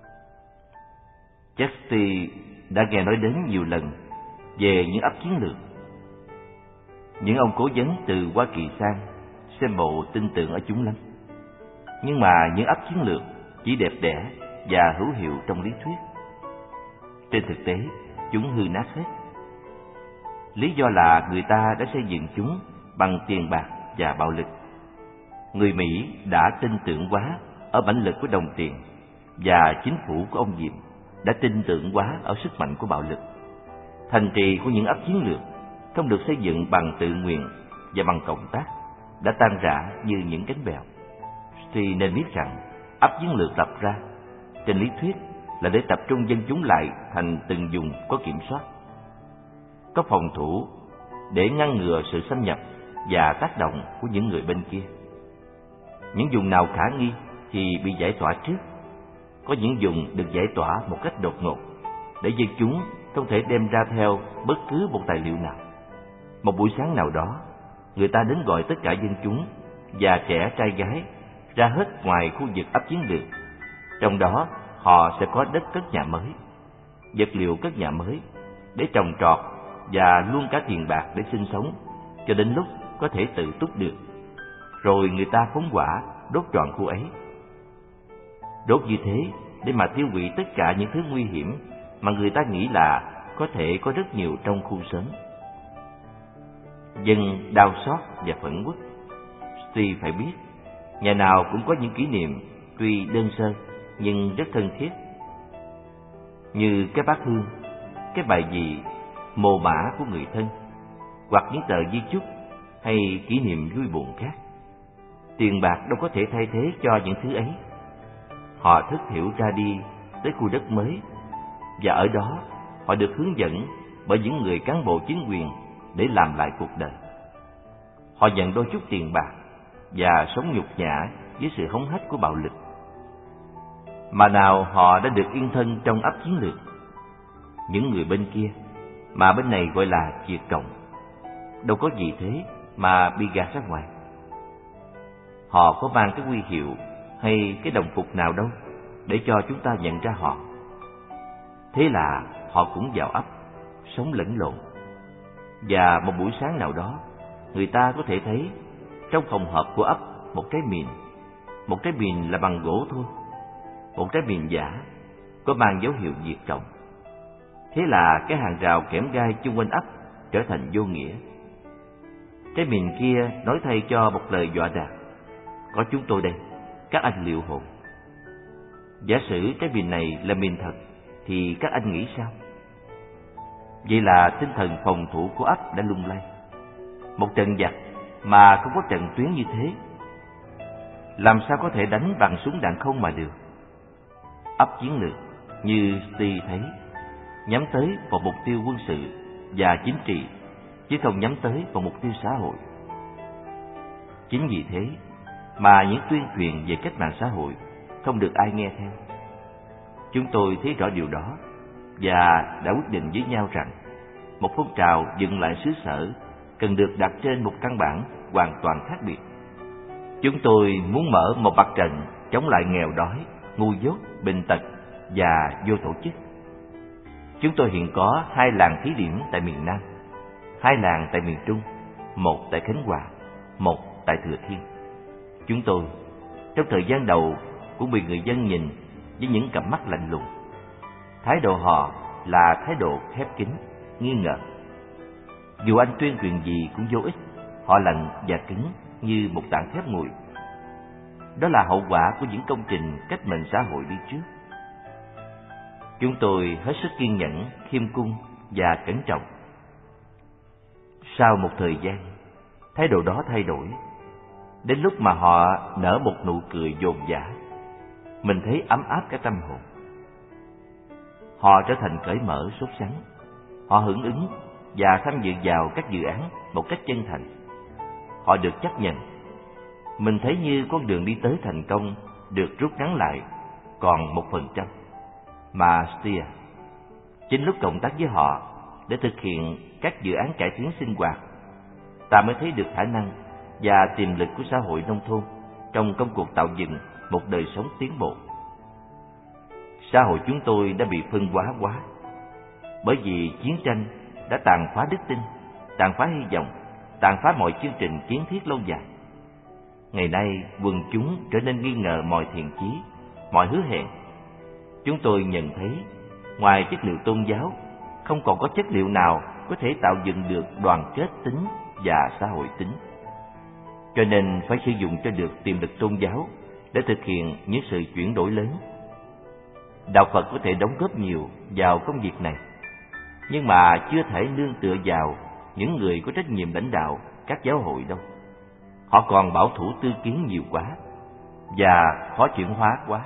Chắc Steve đã nghe nói đến nhiều lần về những ấp chiến lược. Những ông cố vấn từ Hoa Kỳ sang xem bộ tin tưởng ở chúng lắm. Nhưng mà những ấp chiến lược chỉ đẹp đẽ và hữu hiệu trong lý thuyết. Trên thực tế, chúng hư nát hết. Lý do là người ta đã xây dựng chúng bằng tiền bạc và bạo lực. Người Mỹ đã tin tưởng quá ở mãnh lực của đồng tiền, và chính phủ của ông Diệm đã tin tưởng quá ở sức mạnh của bạo lực. Thành trì của những ấp chiến lược không được xây dựng bằng tự nguyện và bằng cộng tác, đã tan rã như những cánh bèo. Thì nên biết rằng ấp chiến lược lập ra trên lý thuyết là để tập trung dân chúng lại thành từng vùng có kiểm soát, có phòng thủ để ngăn ngừa sự xâm nhập và tác động của những người bên kia. Những vùng nào khả nghi thì bị giải tỏa trước. Có những vùng được giải tỏa một cách đột ngột, để dân chúng không thể đem ra theo bất cứ một tài liệu nào. Một buổi sáng nào đó, người ta đến gọi tất cả dân chúng, già trẻ trai gái, ra hết ngoài khu vực ấp chiến lược. Trong đó họ sẽ có đất cất nhà mới, vật liệu cất nhà mới để trồng trọt, và luôn cả tiền bạc để sinh sống cho đến lúc có thể tự túc được. Rồi người ta phóng hỏa đốt trọn khu ấy. Đốt như thế để mà tiêu hủy tất cả những thứ nguy hiểm mà người ta nghĩ là có thể có rất nhiều trong khu xóm. Dân đau xót và phẫn uất. Steve phải biết, nhà nào cũng có những kỷ niệm tuy đơn sơ nhưng rất thân thiết, như cái bát hương, cái bài vị, mồ mả của người thân, hoặc những tờ di chúc hay kỷ niệm vui buồn khác. Tiền bạc đâu có thể thay thế cho những thứ ấy. Họ thức hiểu ra đi tới khu đất mới, và ở đó họ được hướng dẫn bởi những người cán bộ chính quyền để làm lại cuộc đời. Họ nhận đôi chút tiền bạc và sống nhục nhã với sự hống hách của bạo lực. Mà nào họ đã được yên thân trong ấp chiến lược. Những người bên kia, mà bên này gọi là Việt Cộng, đâu có gì thế mà bị gạt ra ngoài. Họ có mang cái huy hiệu hay cái đồng phục nào đâu để cho chúng ta nhận ra họ. Thế là họ cũng vào ấp, sống lẫn lộn. Và một buổi sáng nào đó, người ta có thể thấy trong phòng họp của ấp một cái mìn. Một cái mìn là bằng gỗ thôi, một cái mìn giả, có mang dấu hiệu Việt Cộng. Thế là cái hàng rào kẽm gai chung quanh ấp trở thành vô nghĩa. Cái mìn kia nói thay cho một lời dọa nạt: có chúng tôi đây, các anh liệu hồn. Giả sử cái mìn này là mìn thật, thì các anh nghĩ sao? Vậy là tinh thần phòng thủ của ấp đã lung lay. Một trận giặc mà không có trận tuyến như thế, làm sao có thể đánh bằng súng đạn không mà được? Ấp chiến lược như Steve thấy, nhắm tới vào mục tiêu quân sự và chính trị, chứ không nhắm tới vào mục tiêu xã hội. Chính vì thế mà những tuyên truyền về cách mạng xã hội không được ai nghe theo. Chúng tôi thấy rõ điều đó và đã quyết định với nhau rằng một phong trào dựng lại xứ sở cần được đặt trên một căn bản hoàn toàn khác biệt. Chúng tôi muốn mở một mặt trận chống lại nghèo đói, ngu dốt, bệnh tật và vô tổ chức. Chúng tôi hiện có hai làng thí điểm tại miền Nam, hai làng tại miền Trung, một tại Khánh Hòa, một tại Thừa Thiên. Chúng tôi, trong thời gian đầu, cũng bị người dân nhìn với những cặp mắt lạnh lùng. Thái độ họ là thái độ khép kín, nghi ngờ. Dù anh tuyên truyền gì cũng vô ích, họ lạnh và cứng như một tảng thép nguội. Đó là hậu quả của những công trình cách mệnh xã hội đi trước. Chúng tôi hết sức kiên nhẫn, khiêm cung và cẩn trọng. Sau một thời gian, thái độ đó thay đổi. Đến lúc mà họ nở một nụ cười dồn dã, mình thấy ấm áp cả tâm hồn. Họ trở thành cởi mở, sốt sắng. Họ hưởng ứng và tham dự vào các dự án một cách chân thành. Họ được chấp nhận. Mình thấy như con đường đi tới thành công được rút ngắn lại còn một phần trăm. Mà Steer, chính lúc cộng tác với họ để thực hiện các dự án cải tiến sinh hoạt, ta mới thấy được khả năng và tiềm lực của xã hội nông thôn trong công cuộc tạo dựng một đời sống tiến bộ. Xã hội chúng tôi đã bị phân hóa quá, bởi vì chiến tranh đã tàn phá đức tin, tàn phá hy vọng, tàn phá mọi chương trình kiến thiết lâu dài. Ngày nay, quần chúng trở nên nghi ngờ mọi thiện chí, mọi hứa hẹn. Chúng tôi nhận thấy, ngoài chất liệu tôn giáo, không còn có chất liệu nào có thể tạo dựng được đoàn kết tính và xã hội tính. Cho nên phải sử dụng cho được tiềm lực tôn giáo để thực hiện những sự chuyển đổi lớn. Đạo Phật có thể đóng góp nhiều vào công việc này, nhưng mà chưa thể nương tựa vào những người có trách nhiệm lãnh đạo các giáo hội đâu. Họ còn bảo thủ tư kiến nhiều quá và khó chuyển hóa quá.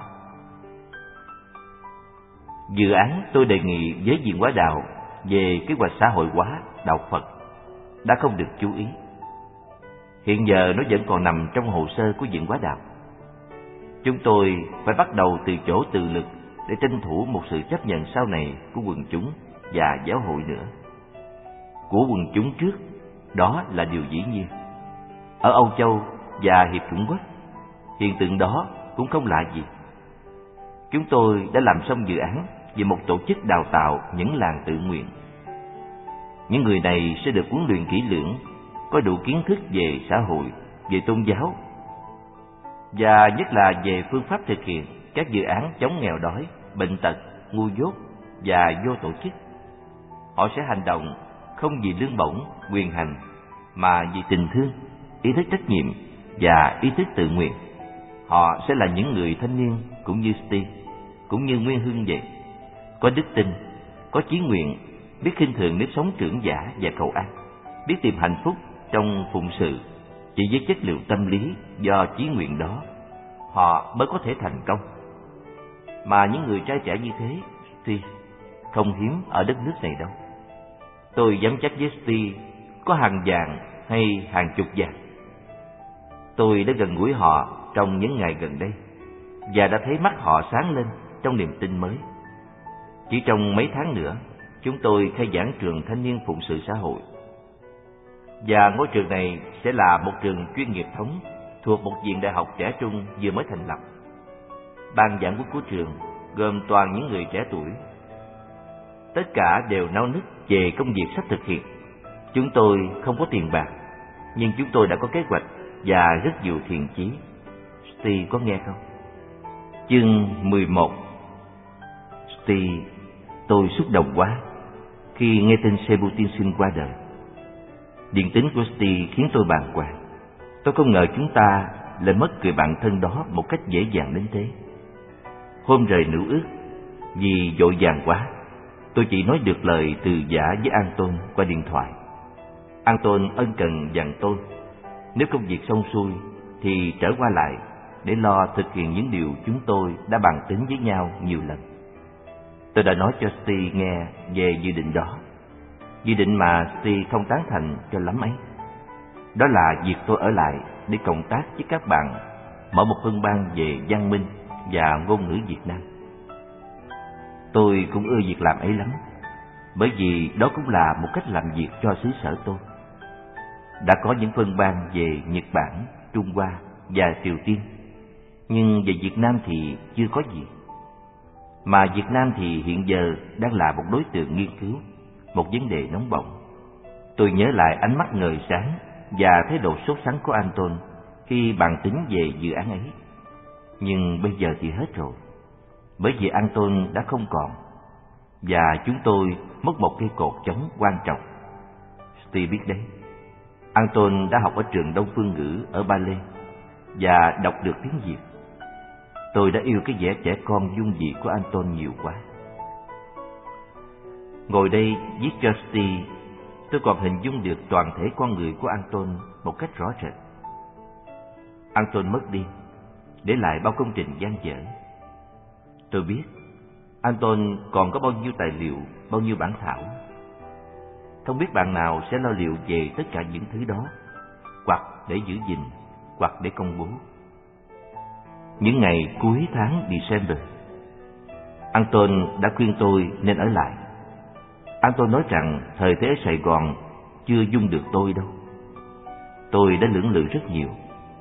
Dự án tôi đề nghị với Viện Hóa Đạo về kế hoạch xã hội hóa đạo Phật đã không được chú ý. Hiện giờ nó vẫn còn nằm trong hồ sơ của Viện Hóa Đạo. Chúng tôi phải bắt đầu từ chỗ tự lực để tranh thủ một sự chấp nhận sau này của quần chúng và giáo hội nữa. Của quần chúng trước, đó là điều dĩ nhiên. Ở Âu Châu và Hiệp Chủng Quốc, hiện tượng đó cũng không lạ gì. Chúng tôi đã làm xong dự án về một tổ chức đào tạo những làng tự nguyện. Những người này sẽ được huấn luyện kỹ lưỡng, có đủ kiến thức về xã hội, về tôn giáo, và nhất là về phương pháp thực hiện các dự án chống nghèo đói, bệnh tật, ngu dốt và vô tổ chức. Họ sẽ hành động không vì lương bổng, quyền hành, mà vì tình thương, ý thức trách nhiệm và ý thức tự nguyện. Họ sẽ là những người thanh niên cũng như Steve, cũng như Nguyên Hưng vậy, có đức tin, có chí nguyện, biết khinh thường nếp sống trưởng giả và cầu an, biết tìm hạnh phúc trong phụng sự. Chỉ với chất liệu tâm lý do chí nguyện đó, họ mới có thể thành công. Mà những người trai trẻ như thế, Steve, không hiếm ở đất nước này đâu. Tôi dám chắc với Steve có hàng vạn hay hàng chục vạn. Tôi đã gần gũi họ trong những ngày gần đây và đã thấy mắt họ sáng lên trong niềm tin mới. Chỉ trong mấy tháng nữa, chúng tôi khai giảng trường thanh niên phụng sự xã hội. Và ngôi trường này sẽ là một trường chuyên nghiệp thống thuộc một viện đại học trẻ trung vừa mới thành lập. Ban giảng của trường gồm toàn những người trẻ tuổi. Tất cả đều nao nức về công việc sắp thực hiện. Chúng tôi không có tiền bạc, nhưng chúng tôi đã có kế hoạch và rất nhiều thiện chí. Steve có nghe không? Chương mười một. Steve, tôi xúc động quá khi nghe tin Sebu tiên sinh qua đời. Điện tín của Steve khiến tôi bàng hoàng. Tôi không ngờ chúng ta lại mất người bạn thân đó một cách dễ dàng đến thế. Hôm rời nữ ước, vì vội vàng quá, tôi chỉ nói được lời từ giã với Anton qua điện thoại. Anton ân cần dặn tôi, nếu công việc xong xuôi thì trở qua lại để lo thực hiện những điều chúng tôi đã bàn tính với nhau nhiều lần. Tôi đã nói cho Steve nghe về dự định đó, dự định mà Steve không tán thành cho lắm ấy. Đó là việc tôi ở lại để cộng tác với các bạn mở một phân ban về văn minh và ngôn ngữ Việt Nam. Tôi cũng ưa việc làm ấy lắm, bởi vì đó cũng là một cách làm việc cho xứ sở tôi. Đã có những phân ban về Nhật Bản, Trung Hoa và Triều Tiên, nhưng về Việt Nam thì chưa có gì. Mà Việt Nam thì hiện giờ đang là một đối tượng nghiên cứu, một vấn đề nóng bỏng. Tôi nhớ lại ánh mắt ngời sáng và thái độ sốt sắng của Anton khi bàn tính về dự án ấy. Nhưng bây giờ thì hết rồi, bởi vì Anton đã không còn, và chúng tôi mất một cây cột chống quan trọng. Steve biết đấy, Anton đã học ở trường Đông Phương ngữ ở Ba Lê và đọc được tiếng Việt. Tôi đã yêu cái vẻ trẻ con dung dị của Anton nhiều quá. Ngồi đây viết cho Steve, tôi còn hình dung được toàn thể con người của Anton một cách rõ rệt. Anton mất đi, để lại bao công trình dang dở. Tôi biết Anton còn có bao nhiêu tài liệu, bao nhiêu bản thảo. Không biết bạn nào sẽ lo liệu về tất cả những thứ đó, hoặc để giữ gìn, hoặc để công bố. Những ngày cuối tháng December, Anton đã khuyên tôi nên ở lại. Anton nói rằng thời thế ở Sài Gòn chưa dung được tôi đâu. Tôi đã lưỡng lự rất nhiều.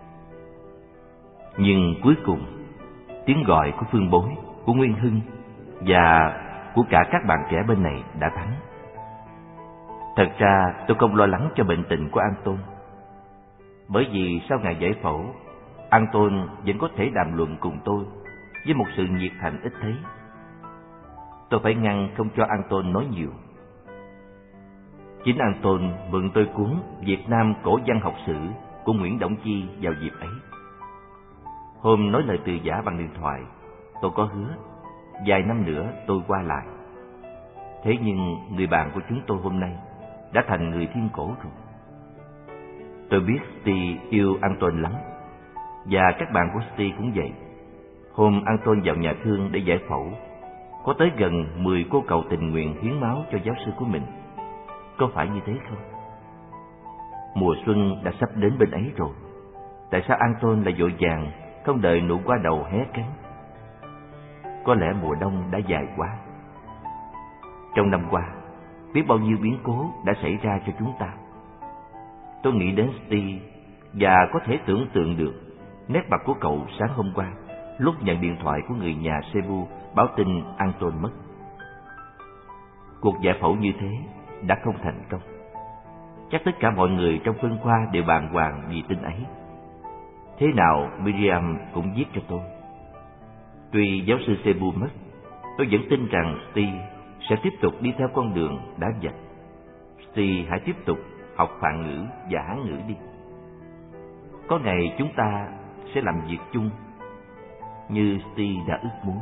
Nhưng cuối cùng, tiếng gọi của Phương Bối, của Nguyên Hưng và của cả các bạn trẻ bên này đã thắng. Thật ra tôi không lo lắng cho bệnh tình của Anton, bởi vì sau ngày giải phẫu, Anton vẫn có thể đàm luận cùng tôi với một sự nhiệt thành ít thấy. Tôi phải ngăn không cho Anton nói nhiều. Chính Anton mượn tôi cuốn Việt Nam cổ văn học sử của Nguyễn Đổng Chi vào dịp ấy. Hôm nói lời từ giã bằng điện thoại, tôi có hứa vài năm nữa tôi qua lại. Thế nhưng người bạn của chúng tôi hôm nay đã thành người thiên cổ rồi. Tôi biết Steve yêu Anton lắm, và các bạn của Steve cũng vậy. Hôm Anton vào nhà thương để giải phẫu, có tới gần mười cô cậu tình nguyện hiến máu cho giáo sư của mình. Có phải như thế không? Mùa xuân đã sắp đến bên ấy rồi. Tại sao Anton lại vội vàng không đợi nụ hoa đầu hé cánh? Có lẽ mùa đông đã dài quá. Trong năm qua, biết bao nhiêu biến cố đã xảy ra cho chúng ta. Tôi nghĩ đến Steve và có thể tưởng tượng được nét mặt của cậu sáng hôm qua lúc nhận điện thoại của người nhà Cebu báo tin Anton mất. Cuộc giải phẫu như thế đã không thành công. Chắc tất cả mọi người trong phân khoa đều bàng hoàng vì tin ấy. Thế nào Miriam cũng viết cho tôi. Tuy giáo sư Cebu mất, tôi vẫn tin rằng Steve sẽ tiếp tục đi theo con đường đã vạch. Steve hãy tiếp tục học Phạn ngữ và Hán ngữ đi. Có ngày chúng ta sẽ làm việc chung như Steve đã ước muốn.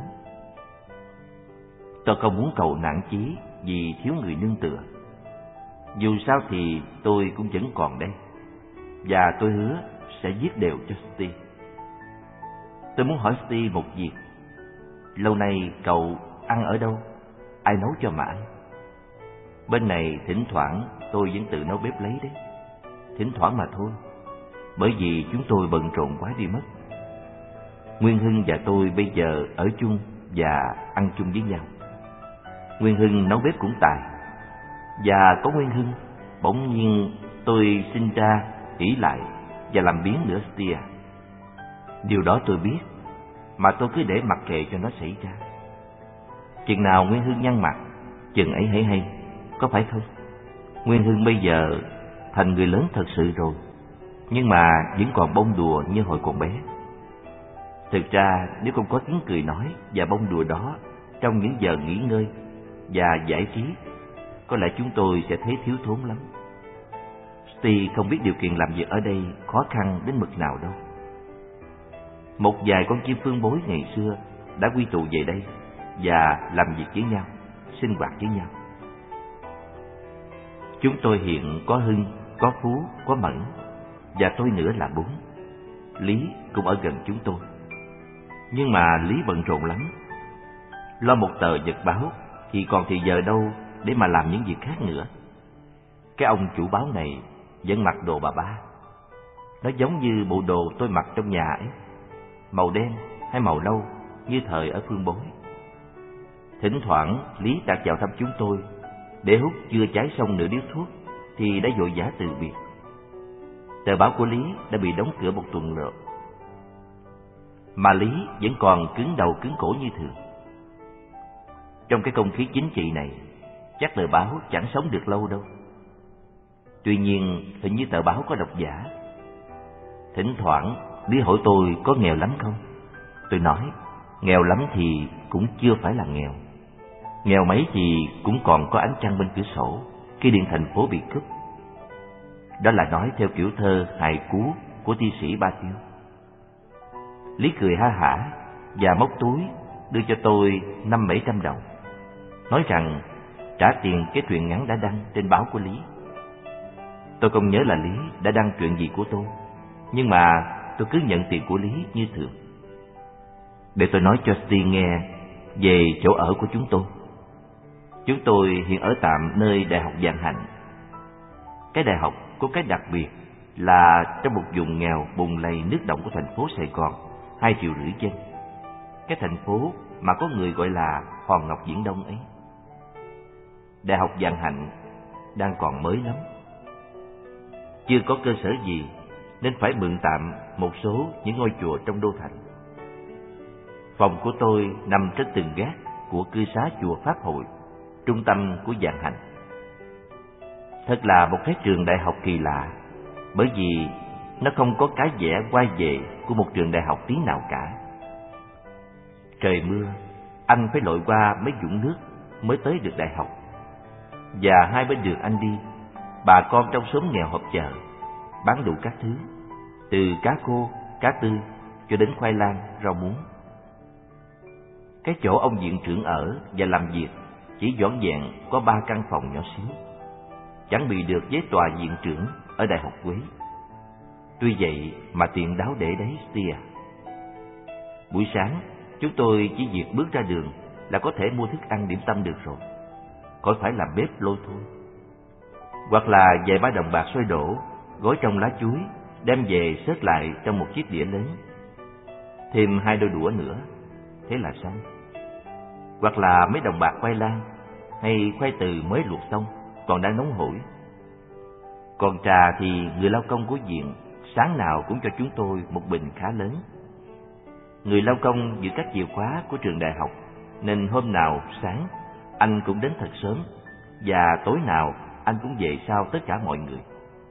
Tôi không muốn cầu nản chí vì thiếu người nương tựa. Dù sao thì tôi cũng vẫn còn đây, và tôi hứa sẽ viết đều cho Steve. Tôi muốn hỏi Steve một việc. Lâu nay cậu ăn ở đâu? Ai nấu cho mà ăn? Bên này thỉnh thoảng tôi vẫn tự nấu bếp lấy đấy. Thỉnh thoảng mà thôi, bởi vì chúng tôi bận rộn quá đi mất. Nguyên Hưng và tôi bây giờ ở chung và ăn chung với nhau. Nguyên Hưng nấu bếp cũng tài. Và có Nguyên Hưng, bỗng nhiên tôi sinh ra ỷ lại và làm biếng nữa Stia. Điều đó tôi biết, mà tôi cứ để mặc kệ cho nó xảy ra. Chừng nào Nguyên Hưng nhăn mặt, chừng ấy hãy hay, có phải không? Nguyên Hưng bây giờ thành người lớn thật sự rồi, nhưng mà vẫn còn bông đùa như hồi còn bé. Thực ra nếu không có tiếng cười nói và bông đùa đó trong những giờ nghỉ ngơi và giải trí, có lẽ chúng tôi sẽ thấy thiếu thốn lắm. Steve không biết điều kiện làm việc ở đây khó khăn đến mực nào đâu. Một vài con chim phương bối ngày xưa đã quy tụ về đây và làm việc với nhau, sinh hoạt với nhau. Chúng tôi hiện có Hưng, có Phú, có Mẫn, và tôi nữa là bốn. Lý cũng ở gần chúng tôi. Nhưng mà Lý bận rộn lắm. Lo một tờ nhật báo thì còn thì giờ đâu để mà làm những việc khác nữa. Cái ông chủ báo này vẫn mặc đồ bà ba. Nó giống như bộ đồ tôi mặc trong nhà ấy, màu đen hay màu nâu như thời ở Phương Bối. Thỉnh thoảng Lý đặt vào thăm chúng tôi, để hút chưa cháy xong nửa điếu thuốc thì đã vội vã từ biệt. Tờ báo của Lý đã bị đóng cửa một tuần rồi, mà Lý vẫn còn cứng đầu cứng cổ như thường. Trong cái không khí chính trị này, chắc tờ báo chẳng sống được lâu đâu. Tuy nhiên, hình như tờ báo có độc giả. Thỉnh thoảng Lý hỏi tôi có nghèo lắm không. Tôi nói, nghèo lắm thì cũng chưa phải là nghèo. Nghèo mấy thì cũng còn có ánh trăng bên cửa sổ khi điện thành phố bị cướp. Đó là nói theo kiểu thơ hài cú của thi sĩ Ba Tiêu. Lý cười ha hả và móc túi đưa cho tôi năm bảy trăm đồng, nói rằng trả tiền cái truyện ngắn đã đăng trên báo của Lý. Tôi không nhớ là Lý đã đăng chuyện gì của tôi, nhưng mà tôi cứ nhận tiền của Lý như thường. Để tôi nói cho Steve nghe về chỗ ở của chúng tôi. Chúng tôi hiện ở tạm nơi Đại học Vạn Hạnh. Cái đại học có cái đặc biệt là trong một vùng nghèo bùn lầy nước động của thành phố Sài Gòn, hai triệu rưỡi dân. Cái thành phố mà có người gọi là Hòn Ngọc Viễn Đông ấy. Đại học Vạn Hạnh đang còn mới lắm, chưa có cơ sở gì nên phải mượn tạm một số những ngôi chùa trong đô thành. Phòng của tôi nằm trên tầng gác của cư xá chùa Pháp Hội, trung tâm của Vạn Hạnh. Thật là một cái trường đại học kỳ lạ, bởi vì nó không có cái vẻ quay về của một trường đại học tí nào cả. Trời mưa, anh phải lội qua mấy vũng nước mới tới được đại học. Và hai bên đường anh đi, bà con trong xóm nghèo họp chợ, bán đủ các thứ, từ cá khô, cá tươi cho đến khoai lang, rau muống. Cái chỗ ông viện trưởng ở và làm việc chỉ vỏn vẹn có ba căn phòng nhỏ xíu, chẳng bị được với tòa viện trưởng ở Đại học Quế. Tuy vậy mà tiện đáo để đấy tia. Buổi sáng chúng tôi chỉ việc bước ra đường là có thể mua thức ăn điểm tâm được rồi, khỏi phải làm bếp lôi thôi. Hoặc là vài ba đồng bạc xôi đổ gói trong lá chuối đem về xếp lại trong một chiếc đĩa lớn, thêm hai đôi đũa nữa, thế là xong. Hoặc là mấy đồng bạc khoai lang hay khoai từ mới luộc xong còn đang nóng hổi. Còn trà thì người lao công của viện sáng nào cũng cho chúng tôi một bình khá lớn. Người lao công giữ các chìa khóa của trường đại học, nên hôm nào sáng anh cũng đến thật sớm, và tối nào anh cũng về sau tất cả mọi người.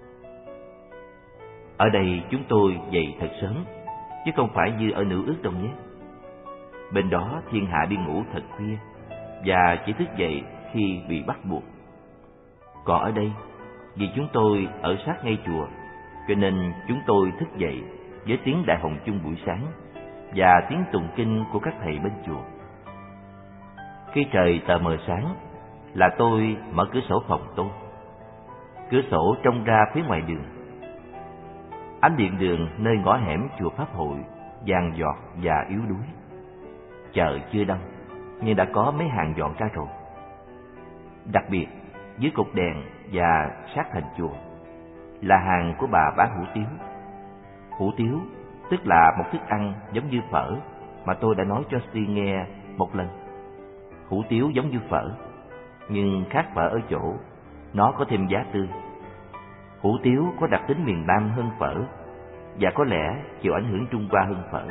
Ở đây chúng tôi dậy thật sớm, chứ không phải như ở Nữ Ước đâu nhé. Bên đó thiên hạ đi ngủ thật khuya và chỉ thức dậy khi bị bắt buộc. Còn ở đây, vì chúng tôi ở sát ngay chùa, cho nên chúng tôi thức dậy với tiếng đại hồng chung buổi sáng và tiếng tụng kinh của các thầy bên chùa. Khi trời tờ mờ sáng là tôi mở cửa sổ phòng tôi. Cửa sổ trông ra phía ngoài đường. Ánh điện đường nơi ngõ hẻm chùa Pháp Hội vàng giọt và yếu đuối. Chợ chưa đông, nhưng đã có mấy hàng dọn ra rồi. Đặc biệt, dưới cột đèn và sát thành chùa là hàng của bà bán hủ tiếu. Hủ tiếu tức là một thức ăn giống như phở mà tôi đã nói cho Steve nghe một lần. Hủ tiếu giống như phở, nhưng khác phở ở chỗ nó có thêm giá tươi. Hủ tiếu có đặc tính miền Nam hơn phở, và có lẽ chịu ảnh hưởng Trung Hoa hơn phở.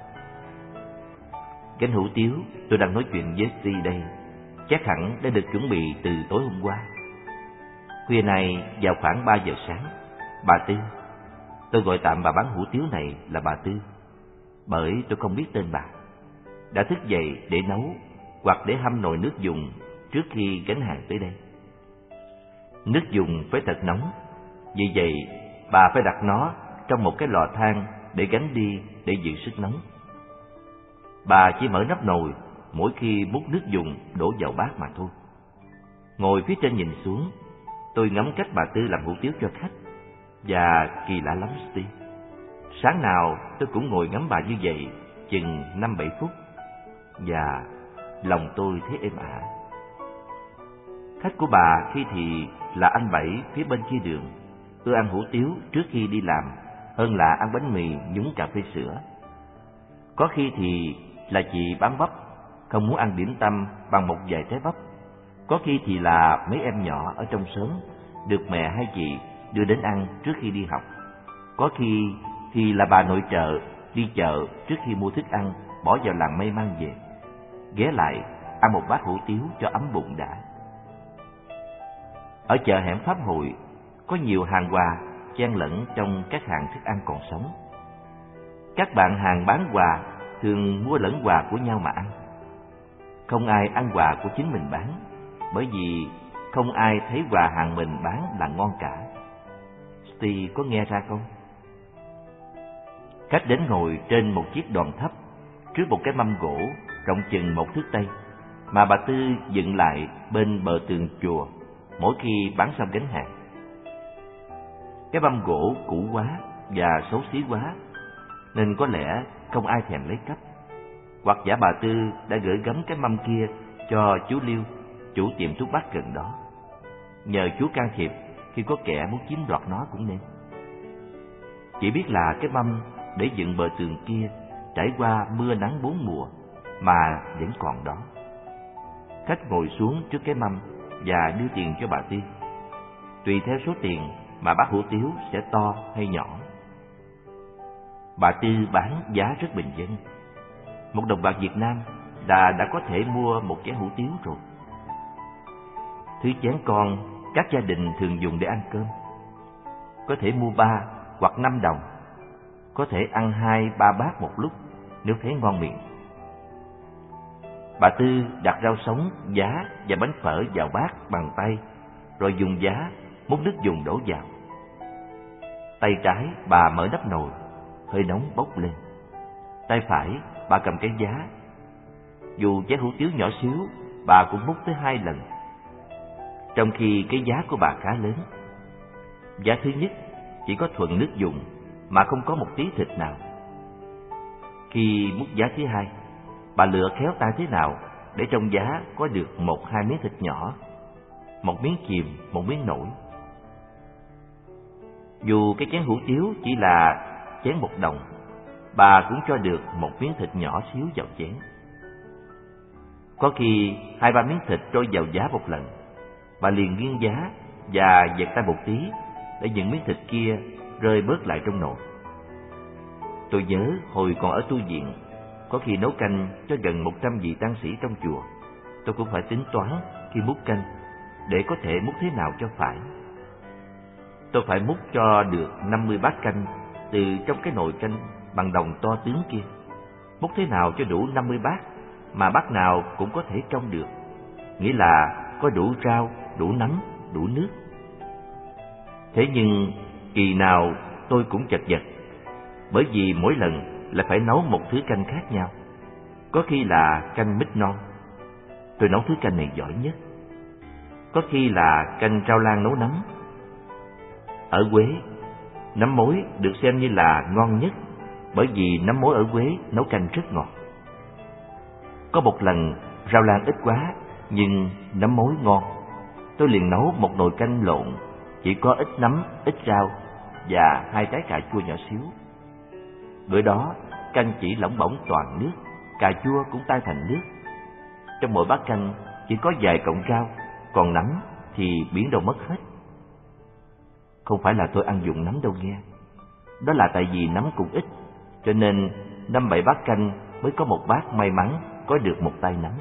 Gánh hủ tiếu tôi đang nói chuyện với Steve đây chắc hẳn đã được chuẩn bị từ tối hôm qua. Khuya này vào khoảng ba giờ sáng, bà Tư, tôi gọi tạm bà bán hủ tiếu này là bà Tư, bởi tôi không biết tên bà, đã thức dậy để nấu hoặc để hâm nồi nước dùng trước khi gánh hàng tới đây. Nước dùng phải thật nóng, vì vậy bà phải đặt nó trong một cái lò than để gánh đi để giữ sức nóng. Bà chỉ mở nắp nồi mỗi khi múc nước dùng đổ vào bát mà thôi. Ngồi phía trên nhìn xuống, tôi ngắm cách bà Tư làm hủ tiếu cho khách. Và kỳ lạ lắm Steve. Sáng nào tôi cũng ngồi ngắm bà như vậy chừng năm bảy phút, và lòng tôi thấy êm ả. Khách của bà khi thì là anh Bảy phía bên kia đường, ưa ăn hủ tiếu trước khi đi làm hơn là ăn bánh mì nhúng cà phê sữa. Có khi thì là chị bán bắp, không muốn ăn điểm tâm bằng một vài trái bắp. Có khi thì là mấy em nhỏ ở trong xóm được mẹ hay chị đưa đến ăn trước khi đi học. Có khi thì là bà nội trợ đi chợ trước khi mua thức ăn bỏ vào làng mây mang về, ghé lại ăn một bát hủ tiếu cho ấm bụng đã. Ở chợ hẻm Pháp Hội có nhiều hàng quà chen lẫn trong các hàng thức ăn còn sống. Các bạn hàng bán quà thường mua lẫn quà của nhau mà ăn. Không ai ăn quà của chính mình bán, bởi vì không ai thấy quà hàng mình bán là ngon cả. Steve có nghe ra không? Khách đến ngồi trên một chiếc đòn thấp trước một cái mâm gỗ rộng chừng một thước tây mà bà Tư dựng lại bên bờ tường chùa mỗi khi bán xong gánh hàng. Cái mâm gỗ cũ quá và xấu xí quá nên có lẽ không ai thèm lấy cắp, hoặc giả bà Tư đã gửi gắm cái mâm kia cho chú Liêu, chủ tiệm thuốc bắc gần đó, nhờ chú can thiệp khi có kẻ muốn chiếm đoạt nó cũng nên. Chỉ biết là cái mâm để dựng bờ tường kia trải qua mưa nắng bốn mùa mà vẫn còn đó. Khách ngồi xuống trước cái mâm và đưa tiền cho bà Tư. Tùy theo số tiền mà bát hủ tiếu sẽ to hay nhỏ. Bà Tư bán giá rất bình dân. Một đồng bạc Việt Nam đã đã có thể mua một chén hủ tiếu rồi. Thứ chén con các gia đình thường dùng để ăn cơm. Có thể mua ba hoặc năm đồng. Có thể ăn hai ba bát một lúc nếu thấy ngon miệng. Bà Tư đặt rau sống, giá và bánh phở vào bát bằng tay, rồi dùng giá múc nước dùng đổ vào. Tay trái bà mở nắp nồi, hơi nóng bốc lên. Tay phải bà cầm cái giá. Dù chén hủ tiếu nhỏ xíu, bà cũng múc tới hai lần. Trong khi cái giá của bà khá lớn. Giá thứ nhất chỉ có thuần nước dùng mà không có một tí thịt nào. Khi múc giá thứ hai, bà lựa khéo tay thế nào để trong giá có được một hai miếng thịt nhỏ, một miếng chìm, một miếng nổi. Dù cái chén hủ tiếu chỉ là chén một đồng, bà cũng cho được một miếng thịt nhỏ xíu vào chén. Có khi hai ba miếng thịt trôi vào giá một lần, bà liền nghiêng giá và giật tay một tí để những miếng thịt kia rơi bớt lại trong nồi. Tôi nhớ hồi còn ở tu viện, có khi nấu canh cho gần một trăm vị tăng sĩ trong chùa, tôi cũng phải tính toán khi múc canh để có thể múc thế nào cho phải. Tôi phải múc cho được năm mươi bát canh từ trong cái nồi canh bằng đồng to tướng kia. Múc thế nào cho đủ năm mươi bát mà bát nào cũng có thể trông được, nghĩa là có đủ rau, đủ nấm, đủ nước. Thế nhưng kỳ nào tôi cũng chật vật, bởi vì mỗi lần lại phải nấu một thứ canh khác nhau. Có khi là canh mít non, tôi nấu thứ canh này giỏi nhất. Có khi là canh rau lang nấu nấm. Ở Huế, nấm mối được xem như là ngon nhất, bởi vì nấm mối ở Huế nấu canh rất ngọt. Có một lần rau lang ít quá nhưng nấm mối ngon, tôi liền nấu một nồi canh lộn, chỉ có ít nấm, ít rau và hai trái cà chua nhỏ xíu. Bữa đó canh chỉ lỏng bỏng toàn nước, cà chua cũng tan thành nước. Trong mỗi bát canh chỉ có vài cọng rau, còn nấm thì biến đâu mất hết. Không phải là tôi ăn dụng nấm đâu nghe, đó là tại vì nấm cũng ít, cho nên năm bảy bát canh mới có một bát may mắn có được một tay nấm.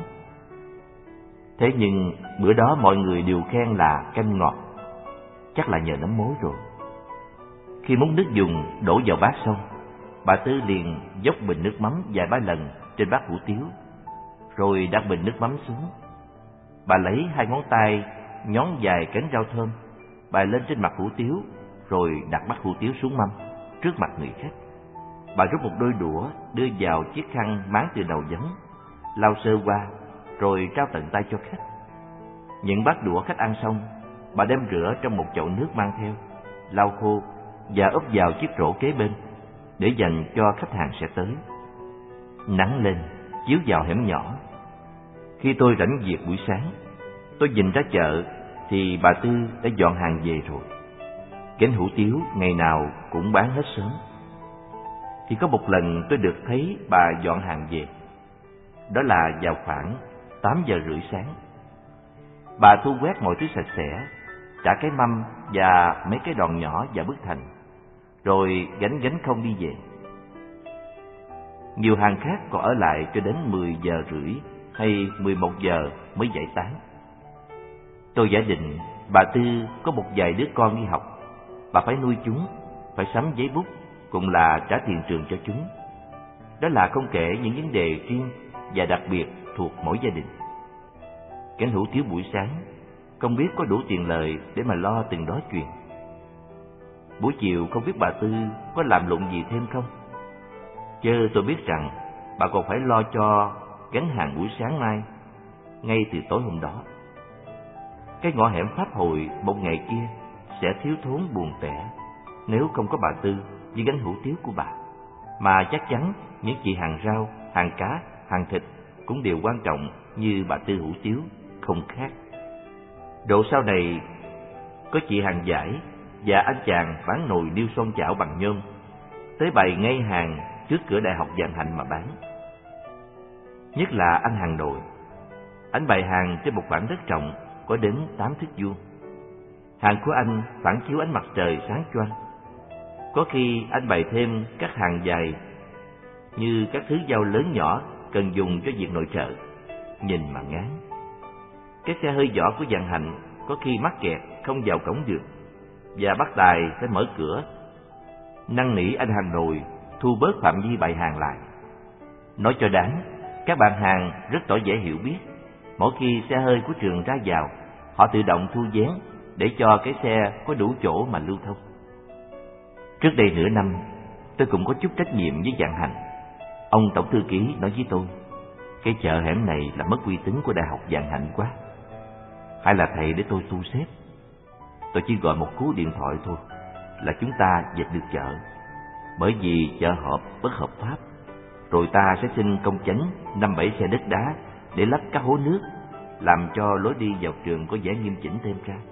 Thế nhưng bữa đó mọi người đều khen là canh ngọt, chắc là nhờ nấm mối rồi. Khi múc nước dùng đổ vào bát xong, bà Tư liền dốc bình nước mắm vài ba lần trên bát hủ tiếu, rồi đặt bình nước mắm xuống. Bà lấy hai ngón tay nhón vài cánh rau thơm, bà lên trên mặt hủ tiếu, rồi đặt bát hủ tiếu xuống mâm trước mặt người khách. bà rút một đôi đũa đưa vào chiếc khăn máng từ đầu giấm, lau sơ qua, rồi trao tận tay cho khách. Những bát đũa khách ăn xong, bà đem rửa trong một chậu nước mang theo, lau khô và úp vào chiếc rổ kế bên để dành cho khách hàng sẽ tới. Nắng lên chiếu vào hẻm nhỏ. Khi tôi rảnh việc buổi sáng, tôi nhìn ra chợ thì bà Tư đã dọn hàng về rồi. Gánh hủ tiếu ngày nào cũng bán hết sớm. Thì có một lần tôi được thấy bà dọn hàng về. Đó là vào khoảng tám giờ rưỡi sáng. Bà thu quét mọi thứ sạch sẽ, trả cái mâm và mấy cái đòn nhỏ vào bức thành, rồi gánh gánh không đi về. Nhiều hàng khác còn ở lại cho đến mười giờ rưỡi hay mười một giờ mới giải tán. Tôi giả định bà Tư có một vài đứa con đi học, bà phải nuôi chúng, phải sắm giấy bút, cũng là trả tiền trường cho chúng. Đó là không kể những vấn đề riêng và đặc biệt thuộc mỗi gia đình. Gánh hủ tiếu buổi sáng không biết có đủ tiền lời để mà lo từng đó chuyện. Buổi chiều không biết bà Tư có làm lụng gì thêm không. Chứ tôi biết rằng bà còn phải lo cho gánh hàng buổi sáng mai, ngay từ tối hôm đó. Cái ngõ hẻm Pháp Hội một ngày kia sẽ thiếu thốn buồn tẻ nếu không có bà Tư với gánh hủ tiếu của bà. Mà chắc chắn những chị hàng rau, hàng cá, hàng thịt cũng đều quan trọng như bà Tư hủ tiếu, không khác. Độ sau này có chị hàng vải và anh chàng bán nồi niêu son chảo bằng nhôm tới bày ngay hàng trước cửa Đại học Vạn Hạnh mà bán. Nhất là anh hàng nồi, anh bày hàng trên một khoảng đất rộng có đến tám thước vuông. Hàng của anh phản chiếu ánh mặt trời sáng choang. Có khi anh bày thêm các hàng dài như các thứ dao lớn nhỏ cần dùng cho việc nội trợ, nhìn mà ngán. Cái xe hơi vỏ của Vạn Hạnh có khi mắc kẹt không vào cổng được, và bác Tài phải mở cửa năn nỉ anh hàng nồi thu bớt phạm vi bày hàng lại. Nói cho đáng, các bạn hàng rất tỏ vẻ hiểu biết. Mỗi khi xe hơi của trường ra vào, họ tự động thu vén để cho cái xe có đủ chỗ mà lưu thông. Trước đây nửa năm, tôi cũng có chút trách nhiệm với Vạn Hạnh. Ông tổng thư ký nói với tôi, cái chợ hẻm này là mất uy tín của Đại học Vạn Hạnh quá. Hay là thầy để tôi thu xếp. Tôi chỉ gọi một cú điện thoại thôi là chúng ta dẹp được chợ. Bởi vì chợ họp bất hợp pháp, rồi ta sẽ xin công chánh năm bảy xe đất đá để lấp các hố nước, làm cho lối đi vào trường có vẻ nghiêm chỉnh thêm ra.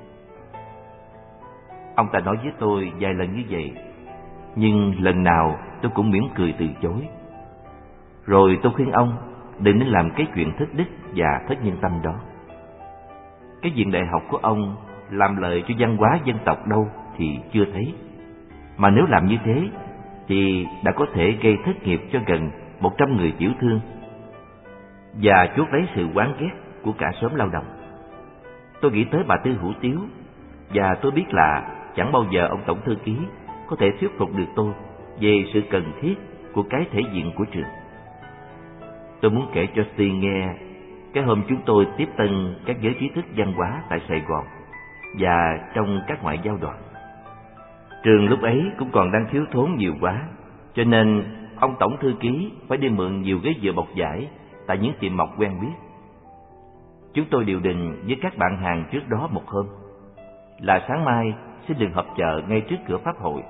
Ông ta nói với tôi vài lần như vậy, nhưng lần nào tôi cũng mỉm cười từ chối. Rồi tôi khuyên ông đừng nên làm cái chuyện thất đức và thất nhân tâm đó. Cái viện đại học của ông làm lợi cho văn hóa dân tộc đâu thì chưa thấy. Mà nếu làm như thế thì đã có thể gây thất nghiệp cho gần một trăm người tiểu thương và chuốc lấy sự oán ghét của cả xóm lao động. Tôi nghĩ tới bà Tư hủ tiếu, và tôi biết là chẳng bao giờ ông tổng thư ký có thể thuyết phục được tôi về sự cần thiết của cái thể diện của trường. Tôi muốn kể cho Steve nghe cái hôm chúng tôi tiếp tân các giới trí thức văn hóa tại Sài Gòn và trong các ngoại giao đoàn. Trường lúc ấy cũng còn đang thiếu thốn nhiều quá, cho nên ông tổng thư ký phải đi mượn nhiều ghế dựa bọc vải tại những tiệm mộc quen biết. Chúng tôi điều đình với các bạn hàng trước đó một hôm là sáng mai xin đừng họp chợ ngay trước cửa Pháp Hội.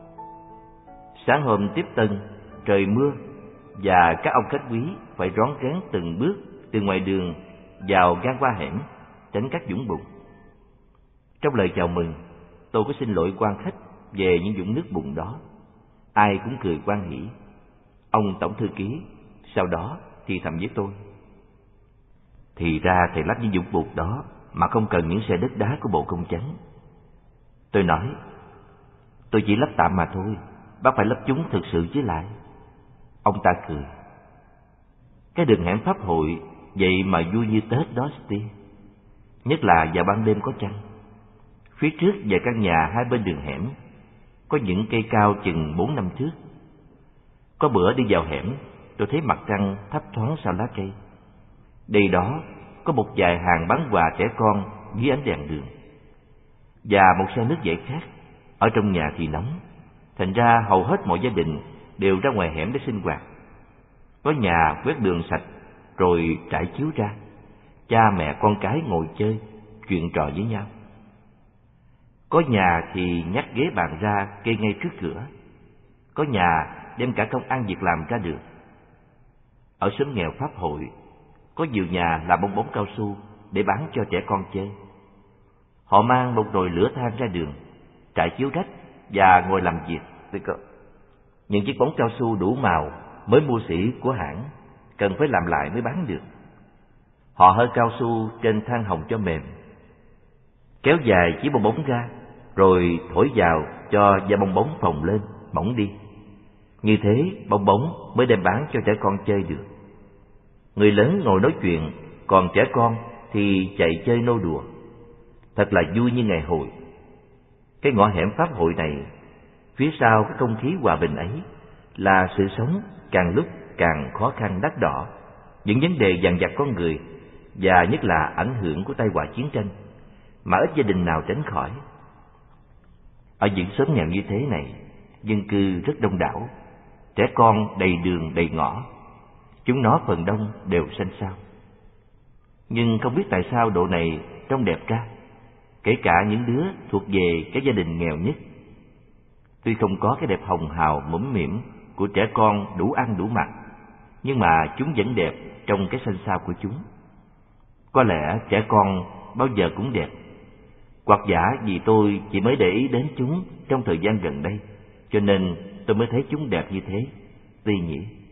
Sáng hôm tiếp tân, trời mưa và các ông khách quý phải rón rén từng bước từ ngoài đường vào gan qua hẻm, tránh các vũng bùn. Trong lời chào mừng, tôi có xin lỗi quan khách về những vũng nước bùn đó. Ai cũng cười hoan hỉ. Ông tổng thư ký sau đó thì thầm với tôi, thì ra thầy lắp những vũng bùn đó mà không cần những xe đất đá của Bộ Công Chánh. Tôi nói, tôi chỉ lắp tạm mà thôi, bác phải lắp chúng thực sự chứ lại. Ông ta cười. Cái đường hẻm Pháp Hội vậy mà vui như Tết đó Steve. Nhất là vào ban đêm có trăng. Phía trước và căn nhà hai bên đường hẻm có những cây cao chừng bốn năm thước. Có bữa đi vào hẻm, tôi thấy mặt trăng thấp thoáng sau lá cây. Đây đó có một vài hàng bán quà trẻ con dưới ánh đèn đường, và một xe nước giải khát. Ở trong nhà thì nóng, thành ra hầu hết mọi gia đình đều ra ngoài hẻm để sinh hoạt. Có nhà quét đường sạch rồi trải chiếu ra, cha mẹ con cái ngồi chơi, chuyện trò với nhau. Có nhà thì nhắc ghế bàn ra kê ngay trước cửa. Có nhà đem cả công ăn việc làm ra đường. Ở xóm nghèo Pháp Hội, có nhiều nhà làm bong bóng cao su để bán cho trẻ con chơi. Họ mang một nồi lửa than ra đường, trải chiếu rách và ngồi làm việc. Những chiếc bóng cao su đủ màu mới mua xỉ của hãng, cần phải làm lại mới bán được. Họ hơ cao su trên than hồng cho mềm, kéo dài chiếc bong bóng ra, rồi thổi vào cho da bong bóng phồng lên, mỏng đi. Như thế bong bóng mới đem bán cho trẻ con chơi được. Người lớn ngồi nói chuyện, còn trẻ con thì chạy chơi nô đùa. Thật là vui như ngày hội. Cái ngõ hẻm Pháp Hội này, phía sau cái không khí hòa bình ấy là sự sống càng lúc càng khó khăn đắt đỏ, những vấn đề dằn vặt con người, và nhất là ảnh hưởng của tai họa chiến tranh mà ít gia đình nào tránh khỏi. Ở những xóm nghèo như thế này, dân cư rất đông đảo, trẻ con đầy đường đầy ngõ, chúng nó phần đông đều xanh xao. Nhưng không biết tại sao độ này trông đẹp ra, kể cả những đứa thuộc về cái gia đình nghèo nhất. Tuy không có cái đẹp hồng hào mũm mĩm của trẻ con đủ ăn đủ mặc, nhưng mà chúng vẫn đẹp trong cái xanh xao của chúng. Có lẽ trẻ con bao giờ cũng đẹp, hoặc giả vì tôi chỉ mới để ý đến chúng trong thời gian gần đây, cho nên tôi mới thấy chúng đẹp như thế. Tuy nhỉ?